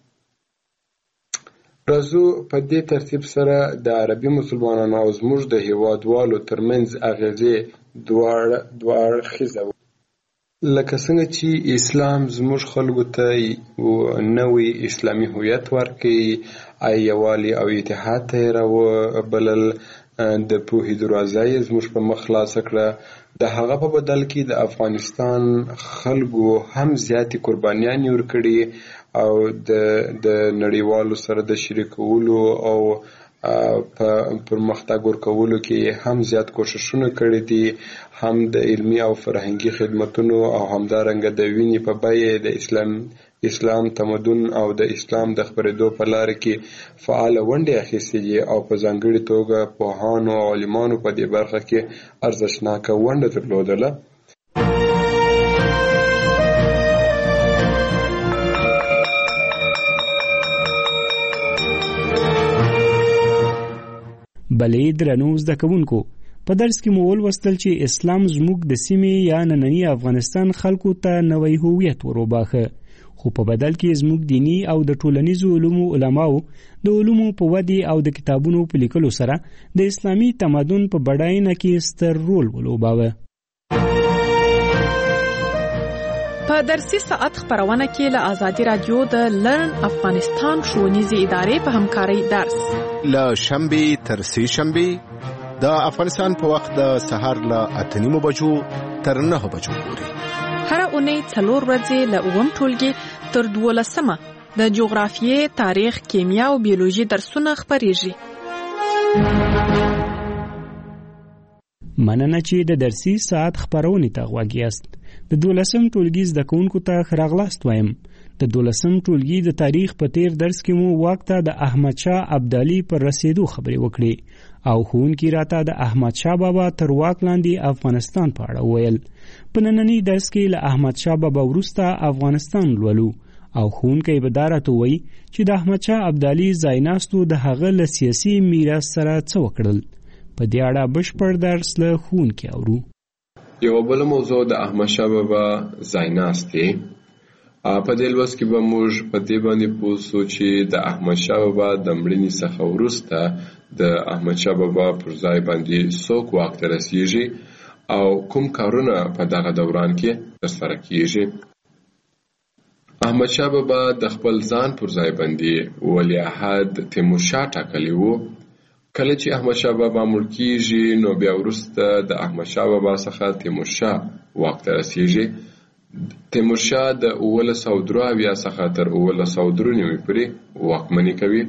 راځو په دې ترتیب سره د عربي مسلمانانو او زموږ د هیوادوالو ترمنځ اغیزې دوه اړخیزه وه. لکه څنګه چې اسلام زموږ خلکو ته نوی اسلامي هویت ورکړي، یووالي او اتحاد ته یې راوبلل، د پوهې دروازه یې زموږ په مخ خلاصه کړه. د هغه په بدل کې د افغانستان خلکو هم زیاتې قربانیانې ورکړي او د د نړیوالو سره د شریکولو او په پرمختګ ورکولو کې هم زیات کوششونه کړي دي، هم د علمي او فرهنګي خدمتونو او همدارنګه د وینې په بیه د اسلام اسلام تمدن او د اسلام د خپرېدو په لاره کې فعاله ونډې اخیستې دي او په ځانګړې توګه پوهانو او عالمانو په دې برخه کې ارزښتناکه ونډه درلودله. بلې درنو زده کوونکو، په درس کې مو ولوستل چې اسلام زموږ د سیمې یا ننني افغانستان خلکو ته نوی هویت وروباخه، خو په بدل کې زموږ دینی او د ټولنیزو علومو علماو د علومو په ودې او د کتابونو په لیکلو سره د اسلامي تمدن په بډاینه کې ستر رول ولوباوه. په درسي ساعت خبرونه کې له آزادي رادیو د لرن افغانستان ښوونیزې ادارې په همکارۍ درس له شنبې تر سې شنبې د افغانستان په وخت د سهار له اته نیمو بجو تر نهه بجو پورې، هره اونۍ څلور ورځې له اووم ټولګي تر دولسمه د جغرافیې، تاریخ، کیمیا او بیولوژي درسونه خپریږي. مننه چې د درسي ساعت خبرونه ته غوږ یاست. د دولسم ټولګي زده کوونکو ته ښه راغلاست وایم. د دولسم ټولګي د تاریخ په تیر درس کې مو واک ته د احمد شاه ابدالي پر رسیدو خبرې وکړې او ښوونکي راته د احمد شاه بابا تر واک لاندې افغانستان په اړه وویل. په ننني درس کې له احمد شاه بابا وروسته افغانستان لولو او ښوونکی به دا راته وایي چې د احمد شاه ابدالي ځایناستو د هغه له سیاسي میراث سره څه وکړل. په دې اړه بشپړ درس له ښوونکي اورو. یو بل موضوع د احمد شاه بابا ځایناست دی. په دې لوست کې به موږ په دې باندې پوه شو چې د احمد شاه بابا د مړینې څخه وروسته د احمد شاه بابا پر ځای باندې څوک واک ته رسیږي او کوم کارونه په دغه دوران کې ترسره کیږي. احمدشاه بابا د خپل ځان پر ځای باندې ولیعهد تیمورشاه ټاکلی وو. کله چې احمدشاه بابا مړ کیږي نو بیا وروسته د احمدشاه بابا څخه تیمورشاه واک ته رسیږي. تیمورشاه د اوولس سوه درې اویا څخه تر اوولس سوه درې نوي پورې واکمني کوي.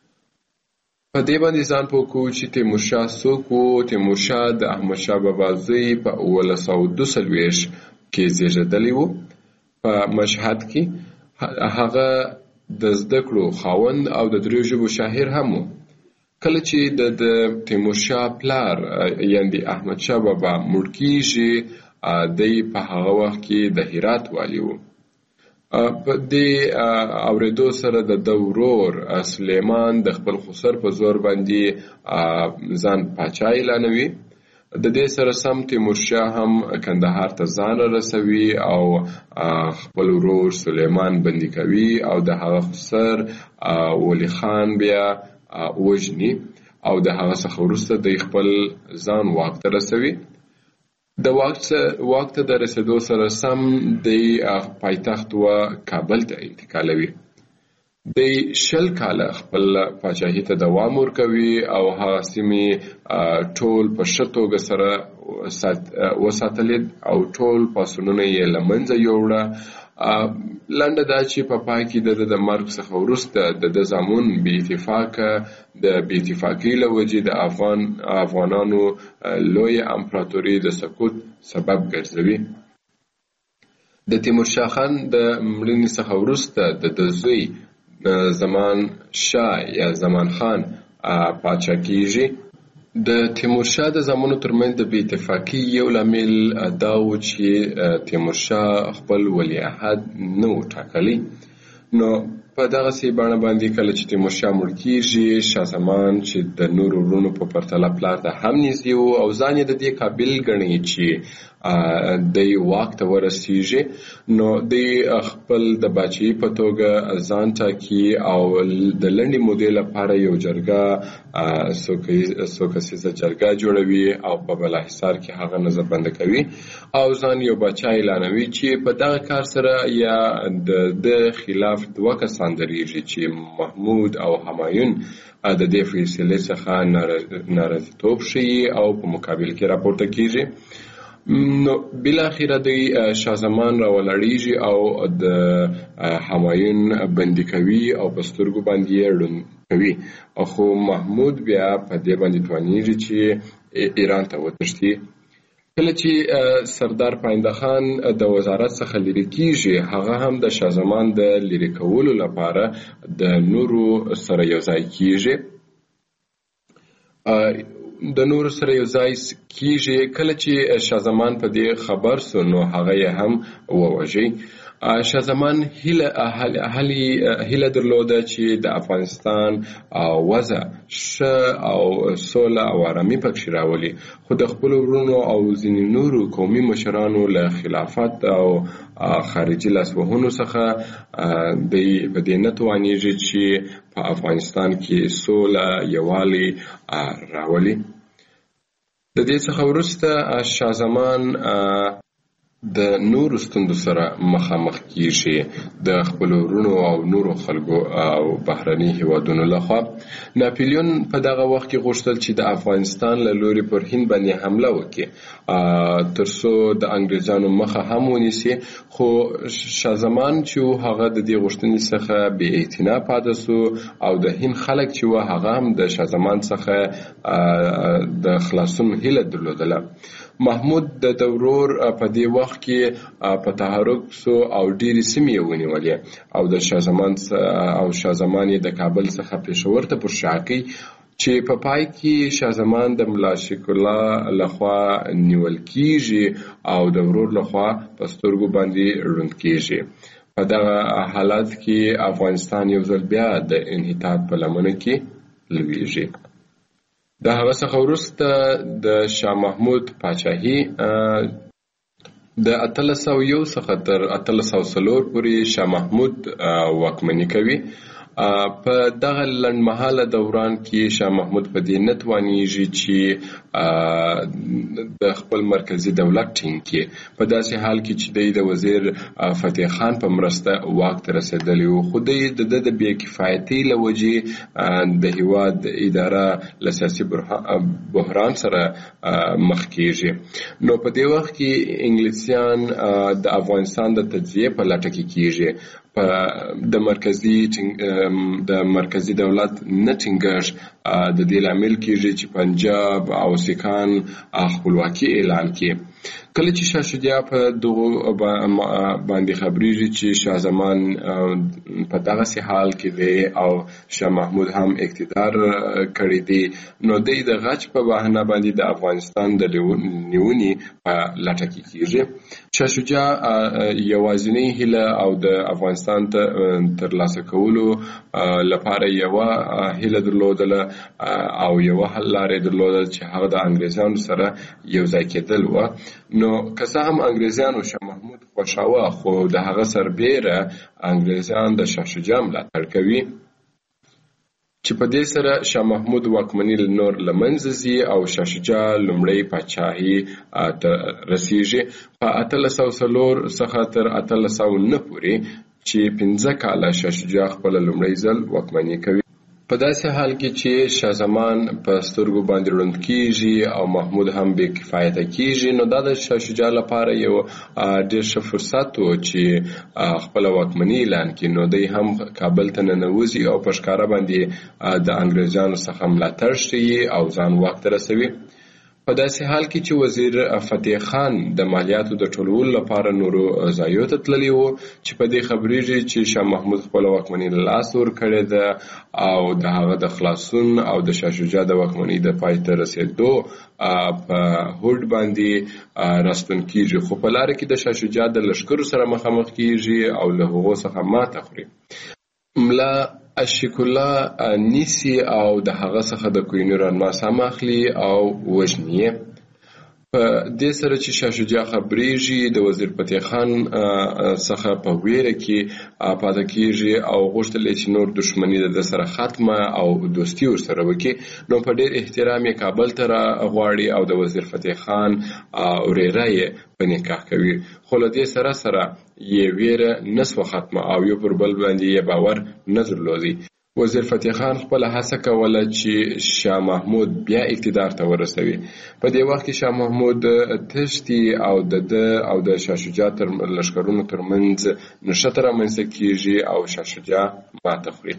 په دې باندې ځان پوه کوو چې تیمورشاه څوک و. تیمورشاه د احمدشاه بابا زوی په اوولس سوه دوه څلوېښت کې زیږېدلی و په مشهد کې. هغه د زده کړو خاوند او د دریو ژبو شاعر هم و. کله چې د تیمورشاه پلار یعنې احمدشاه بابا مړ کیږي دی په هغه وخت کې د هرات والی و. په دې اورېدو سره د ده ورور سلیمان د خپل خسر په زور باندې ځان پاچا اعلانوي. د دې سره سم تیمورشاه هم کندهار ته ځان رسوي او خپل ورور سلیمان بندي کوي او د هغه خسر ولی خان بیا وژني او د هغه څخه وروسته د خپل ځان واک ته رسوي. د واک ته د رسېدو سره سم د پایتخت و کابل ته انتقالوي. د شل کاله خپل پاچاهي ته دوام ورکوي او هغه سیمې ټول په ښه توګه سره وساتلې او ټول پاڅونونه یې له منځه یوړه. لنډه دا چې په پای کې د د مرګ څخه وروسته د د زامن بې اتفاقه د بې اتفاقۍ له وجې د افغان افغانانو لویه امپراتوري د سقوط سبب ګرځوي. د تیمورشاه خان د مړینې څخه وروسته د د زوی زمان شاه یا زمان خان پاچا کیږي. د تیمورشاه د زامنو ترمنځ د بې اتفاقۍ یو لامل دا و چې تیمورشاه خپل ولیعهد نه و ټاکلی. نو په دغسې بڼه باندې کله چې تیمورشاه مړ کیږي شاه زمان چې د نورو وروڼو په پرتله پلار ته هم نږدې و او ځان یې د دې قابل ګڼي چې دی واک ته ورسیږي نو دی خپل د باچایي په توګه ځان ټاکي او د لنډې مودې لپاره یو جرګه څو کسیزه جرګه جوړوي او په بالاحصار کې هغه نظربنده کوي او ځان یو باچا اعلانوي چې په دغه کار سره یا د خلاف دوه کسان درېږي چې محمود او همایون د دې فیصلې څخه ناراضیتوب ښیي او په مقابل کې راپورته کیږي. نو بالاخره دوی شاه زمان راولاړیږي او د همایون بندي کوي او په سترګو باندې یې ړوند کوي. خو محمود بیا په دې باندې توانیږي چې ایران ته وتښتي. کله چې سردار پاینده خان د وزارت څخه لرې کیږي هغه هم د شاه زمان د لرې کولو لپاره د نورو سره یو ځای کیږي د نور سره یو ځای کیږي. کله چې شاه زمان په دې خبر سو نو هغه یې هم ووژي. شاه زمان هیله درلوده چې د افغانستان وضع ښه او سوله او آرامي پکښې راولي خو د خپلو وروڼو او ځینې نورو قومي مشرانو له خلافت او خارجي لاسوهنو څخه دوی په دې نه توانیږي چې په افغانستان کې سوله یووالی راولي. د دې څخه وروسته شاه زمان د نورو ستونزو سره مخامخ کیږي د خپلو وروڼو او نورو خلکو او بهرني هیوادونو لخوا. ناپلیون په دغه وخت کې غوښتل چې د افغانستان له لوري پر هند باندې حمله وکړي تر څو د انګریزانو مخه هم ونیسي خو شاه زمان چې هغه د دې غوښتنې څخه بې اعتنا پاتې سو او د هند خلک چې و هغه هم د شاه زمان څخه د خلاصون هیله درلودله. محمود د ورور په دې وخت کې په تحرک سو او ډېرې سیمې یې ونیولې او د شاه زمان او شاه زمان یې د کابل څخه پېښور ته پر شا کړ چې په پای کې شاه زمان د ملا شیخ الله لخوا نیول کیږي او د ورور لخوا په سترګو باندې ړوند کیږي. په دغه حالت کې افغانستان یو ځل بیا د انحطاط په لمنه کې لویږي. د هغه څخه وروسته د شاه محمود پاچاهي د اتلس سوه یو څخه تر اتلس سوه څلور پورې شاه محمود واکمني کوي. په دغه لنډمهاله دوران کې شاه محمود په دې نه توانیږي چې د خپل مرکزی دولت ټینګ کړي، په داسې حال کې چې د وزیر فتح خان په مرسته واک ته رسېدلی و، خو د د بې کفایتۍ له وجې د هیواد اداره له سیاسي بحران سره مخ کېږي. نو په دې وخت کې انګلیسیان د افغانستان د تجزیې په لټه کې کېږي. د مرکزی د مرکزی دولت نه ټینګښت د دې لامل کېږي چې پنجاب او سیکان خپلواکي اعلان کړي. کله چې شاه شجاع په دغه باندې خبرېږي چې شاه زمان په دغه حال کې دی او شاه محمود هم اقتدار کړی دی، نو د غچ په بهانه باندې د افغانستان د نیونې په لټه کې کېږي. شاه شجاع یوازینۍ هیله او د افغانستان ته ترلاسه کولو لپاره یوه هیله درلودله او یوه حل لاره درلوده چې هغه د انګریزانو سره یو ځای کېدل و. نو که څه هم انګریزانو شاه محمود خوښاوه، خو د هغه سربیره انګریزان د شاه شجاع ملاتړ کوي چې په دې سره شاه محمود واکمني نور له منځه ځي او شاه شجاع لومړی پاچاهي ته رسیږي په اتلس سوه څلور څخه تر اتلس سوه نه پورې چې پنځه کاله شاه شجاع خپله لومړی ځل واکمني کوي. په داسې حال کې چې شاه زمان په سترګو باندې ړوند کېږي او محمود هم بې کفایته کېږي، نو دا د شاه شجاع لپاره یو ډېر ښه فرصت و چې خپله واکمني اعلان کړي. نو دی هم کابل ته ننوځي او په ښکاره باندې د انګریزانو څخه ملاتړ ښیي او ځان واک ته رسوي. په داسې حال کې چې وزیر فتح خان د مالیاتو د ټولولو لپاره نورو ځایو ته تللی و، چې په دې خبرېږي چې شاه محمود خپله واکمني له لاسه ورکړې ده او د هغه د خلاصون او د شاه شجاع د واکمنۍ د پای ته رسېدو په هوډ باندې راستون کېږي، خو په لاره کې د شاه شجاع د لښکرو سره مخامخ کېږي او له هغو څخه ماته خوري. ملا اشیکولا نیسی او د هغه څخه د کوهینور الماس هم اخلي او وژني. په دې سره چې شاه شجاع خبرېږي د وزیر فتح خان څخه په ویره کې پاتې کېږي او غوښتل چې نور دښمني د سره ختمه او دوستي ورسره وکړي. نو په ډېر احترام یې کابل ته راغواړي او د وزیر فتح خان ورېره یې په نکاح کوي، خو له دې سره سره یې ویره نه سوه ختمه او یو پر بل باندې یې باور نه درلودی. وزیر فتح خان خپله هڅه کوله چې شاه محمود بیا اقتدار ته ورسوي. په دې وخت کې شاه محمود تښتي او د ده او د شاه شجاع تر لښکرونو ترمنځ نښته رامنځته کېږي او شاه شجاع ماته خوري.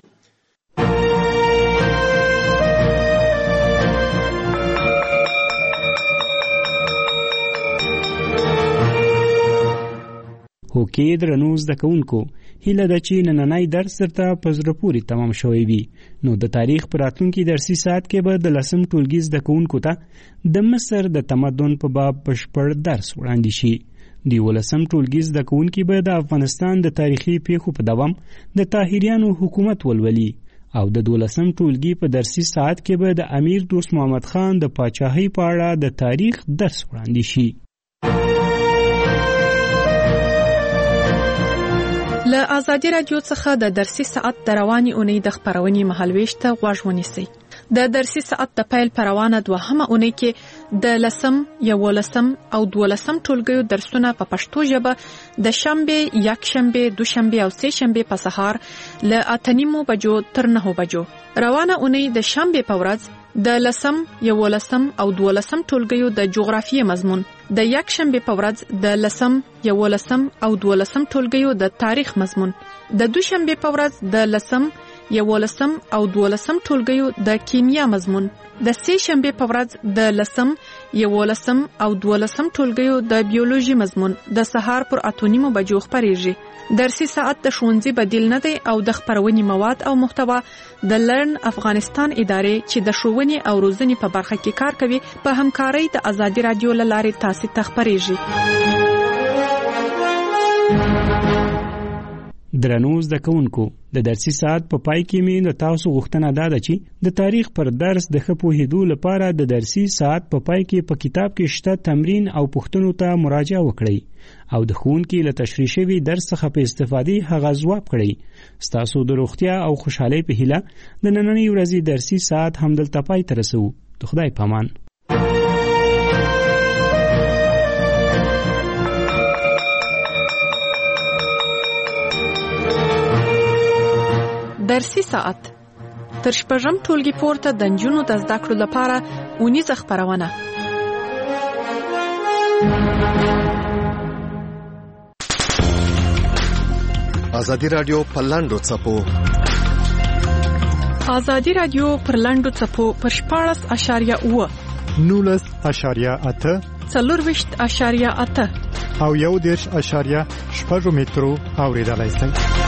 هوکې درنو زده کوونکو، هیله ده چې نننی درس درته په زړه پورې تمام شوی وي. نو د تاریخ په راتلونکي درسي ساعت کې به د لسم ټولګي زده کوونکو ته د مصر د تمدن په باب بشپړ درس وړاندې شي. د یولسم ټولګي زده کوونکي به د افغانستان د تاریخي پیښو په دوام د طاهریانو حکومت ولولي او د دولسم ټولګي په درسي ساعت کې به د امیر دوست محمد خان د پاچاهۍ په اړه د تاریخ درس وړاندې شي. له آزادي رادیو څخه د درسي ساعت د روانې اونۍ د خپرونې مهالویش ته غوږ ونیسئ. د درسي ساعت د پیل په روانه دوهمه اونۍ کې د لسم، یولسم او دولسم ټولګیو درسونه په پښتو ژبه د شنبې، یکشنبې، دوشنبې او سه شنبې په سهار له اته نیمو بجو تر نهو بجو. روانه اونۍ د شنبې په ورځ د لسم، یولسم او دولسم ټولګیو د جغرافیې مضمون، د یکشنبې په ورځ د لسم، یولسم او دولسم ټولګیو د تاریخ مضمون، د دوشنبې په ورځ د لسم، یولسم او دولسم ټولګیو د کیمیا مضمون، د سه شنبې په ورځ د لسم، یولسم او دولسم ټولګیو د بیولوژي مضمون د سهار پر اته نیمو بجو خپریږي. درسي ساعت د ښوونځي بدیل نه دی او د خپرونې مواد او محتوا د لرن افغانستان ادارې چې د ښوونې او روزنې په برخه کې کار کوي په همکارۍ د آزادي رادیو له لارې تاسو ته خپریږي. درنو زده کوونکو د درسي ساعت په پای کې مې د تاسو غوښتنه دا ده چې د تاریخ پر درس د ښه پوهېدو لپاره د درسي ساعت په پای کې په کتاب کې شته تمرین او پوښتنو ته مراجعه وکړئ او د ښوونکي له تشریح شوي درس څخه په استفادې هغه ځواب کړئ. ستاسو د روغتیا او خوشحالۍ په هیله د نننۍ ورځې درسي ساعت همدلته پای ته رسوو. د خدای په امان. درسي ساعت تر شپږم ټولګي پورته د نجونو د زده کړو لپاره اونیزه خپرونه. ازادي رادیو په لاندو څپو ازادي رادیو پر لاندو څپو پر شپاړس اشاریه اوه نولس اشاریه اته څلورویشت اشاریه اته او یو دېرش اشاریه شپږ مترو اوریدلای شئ.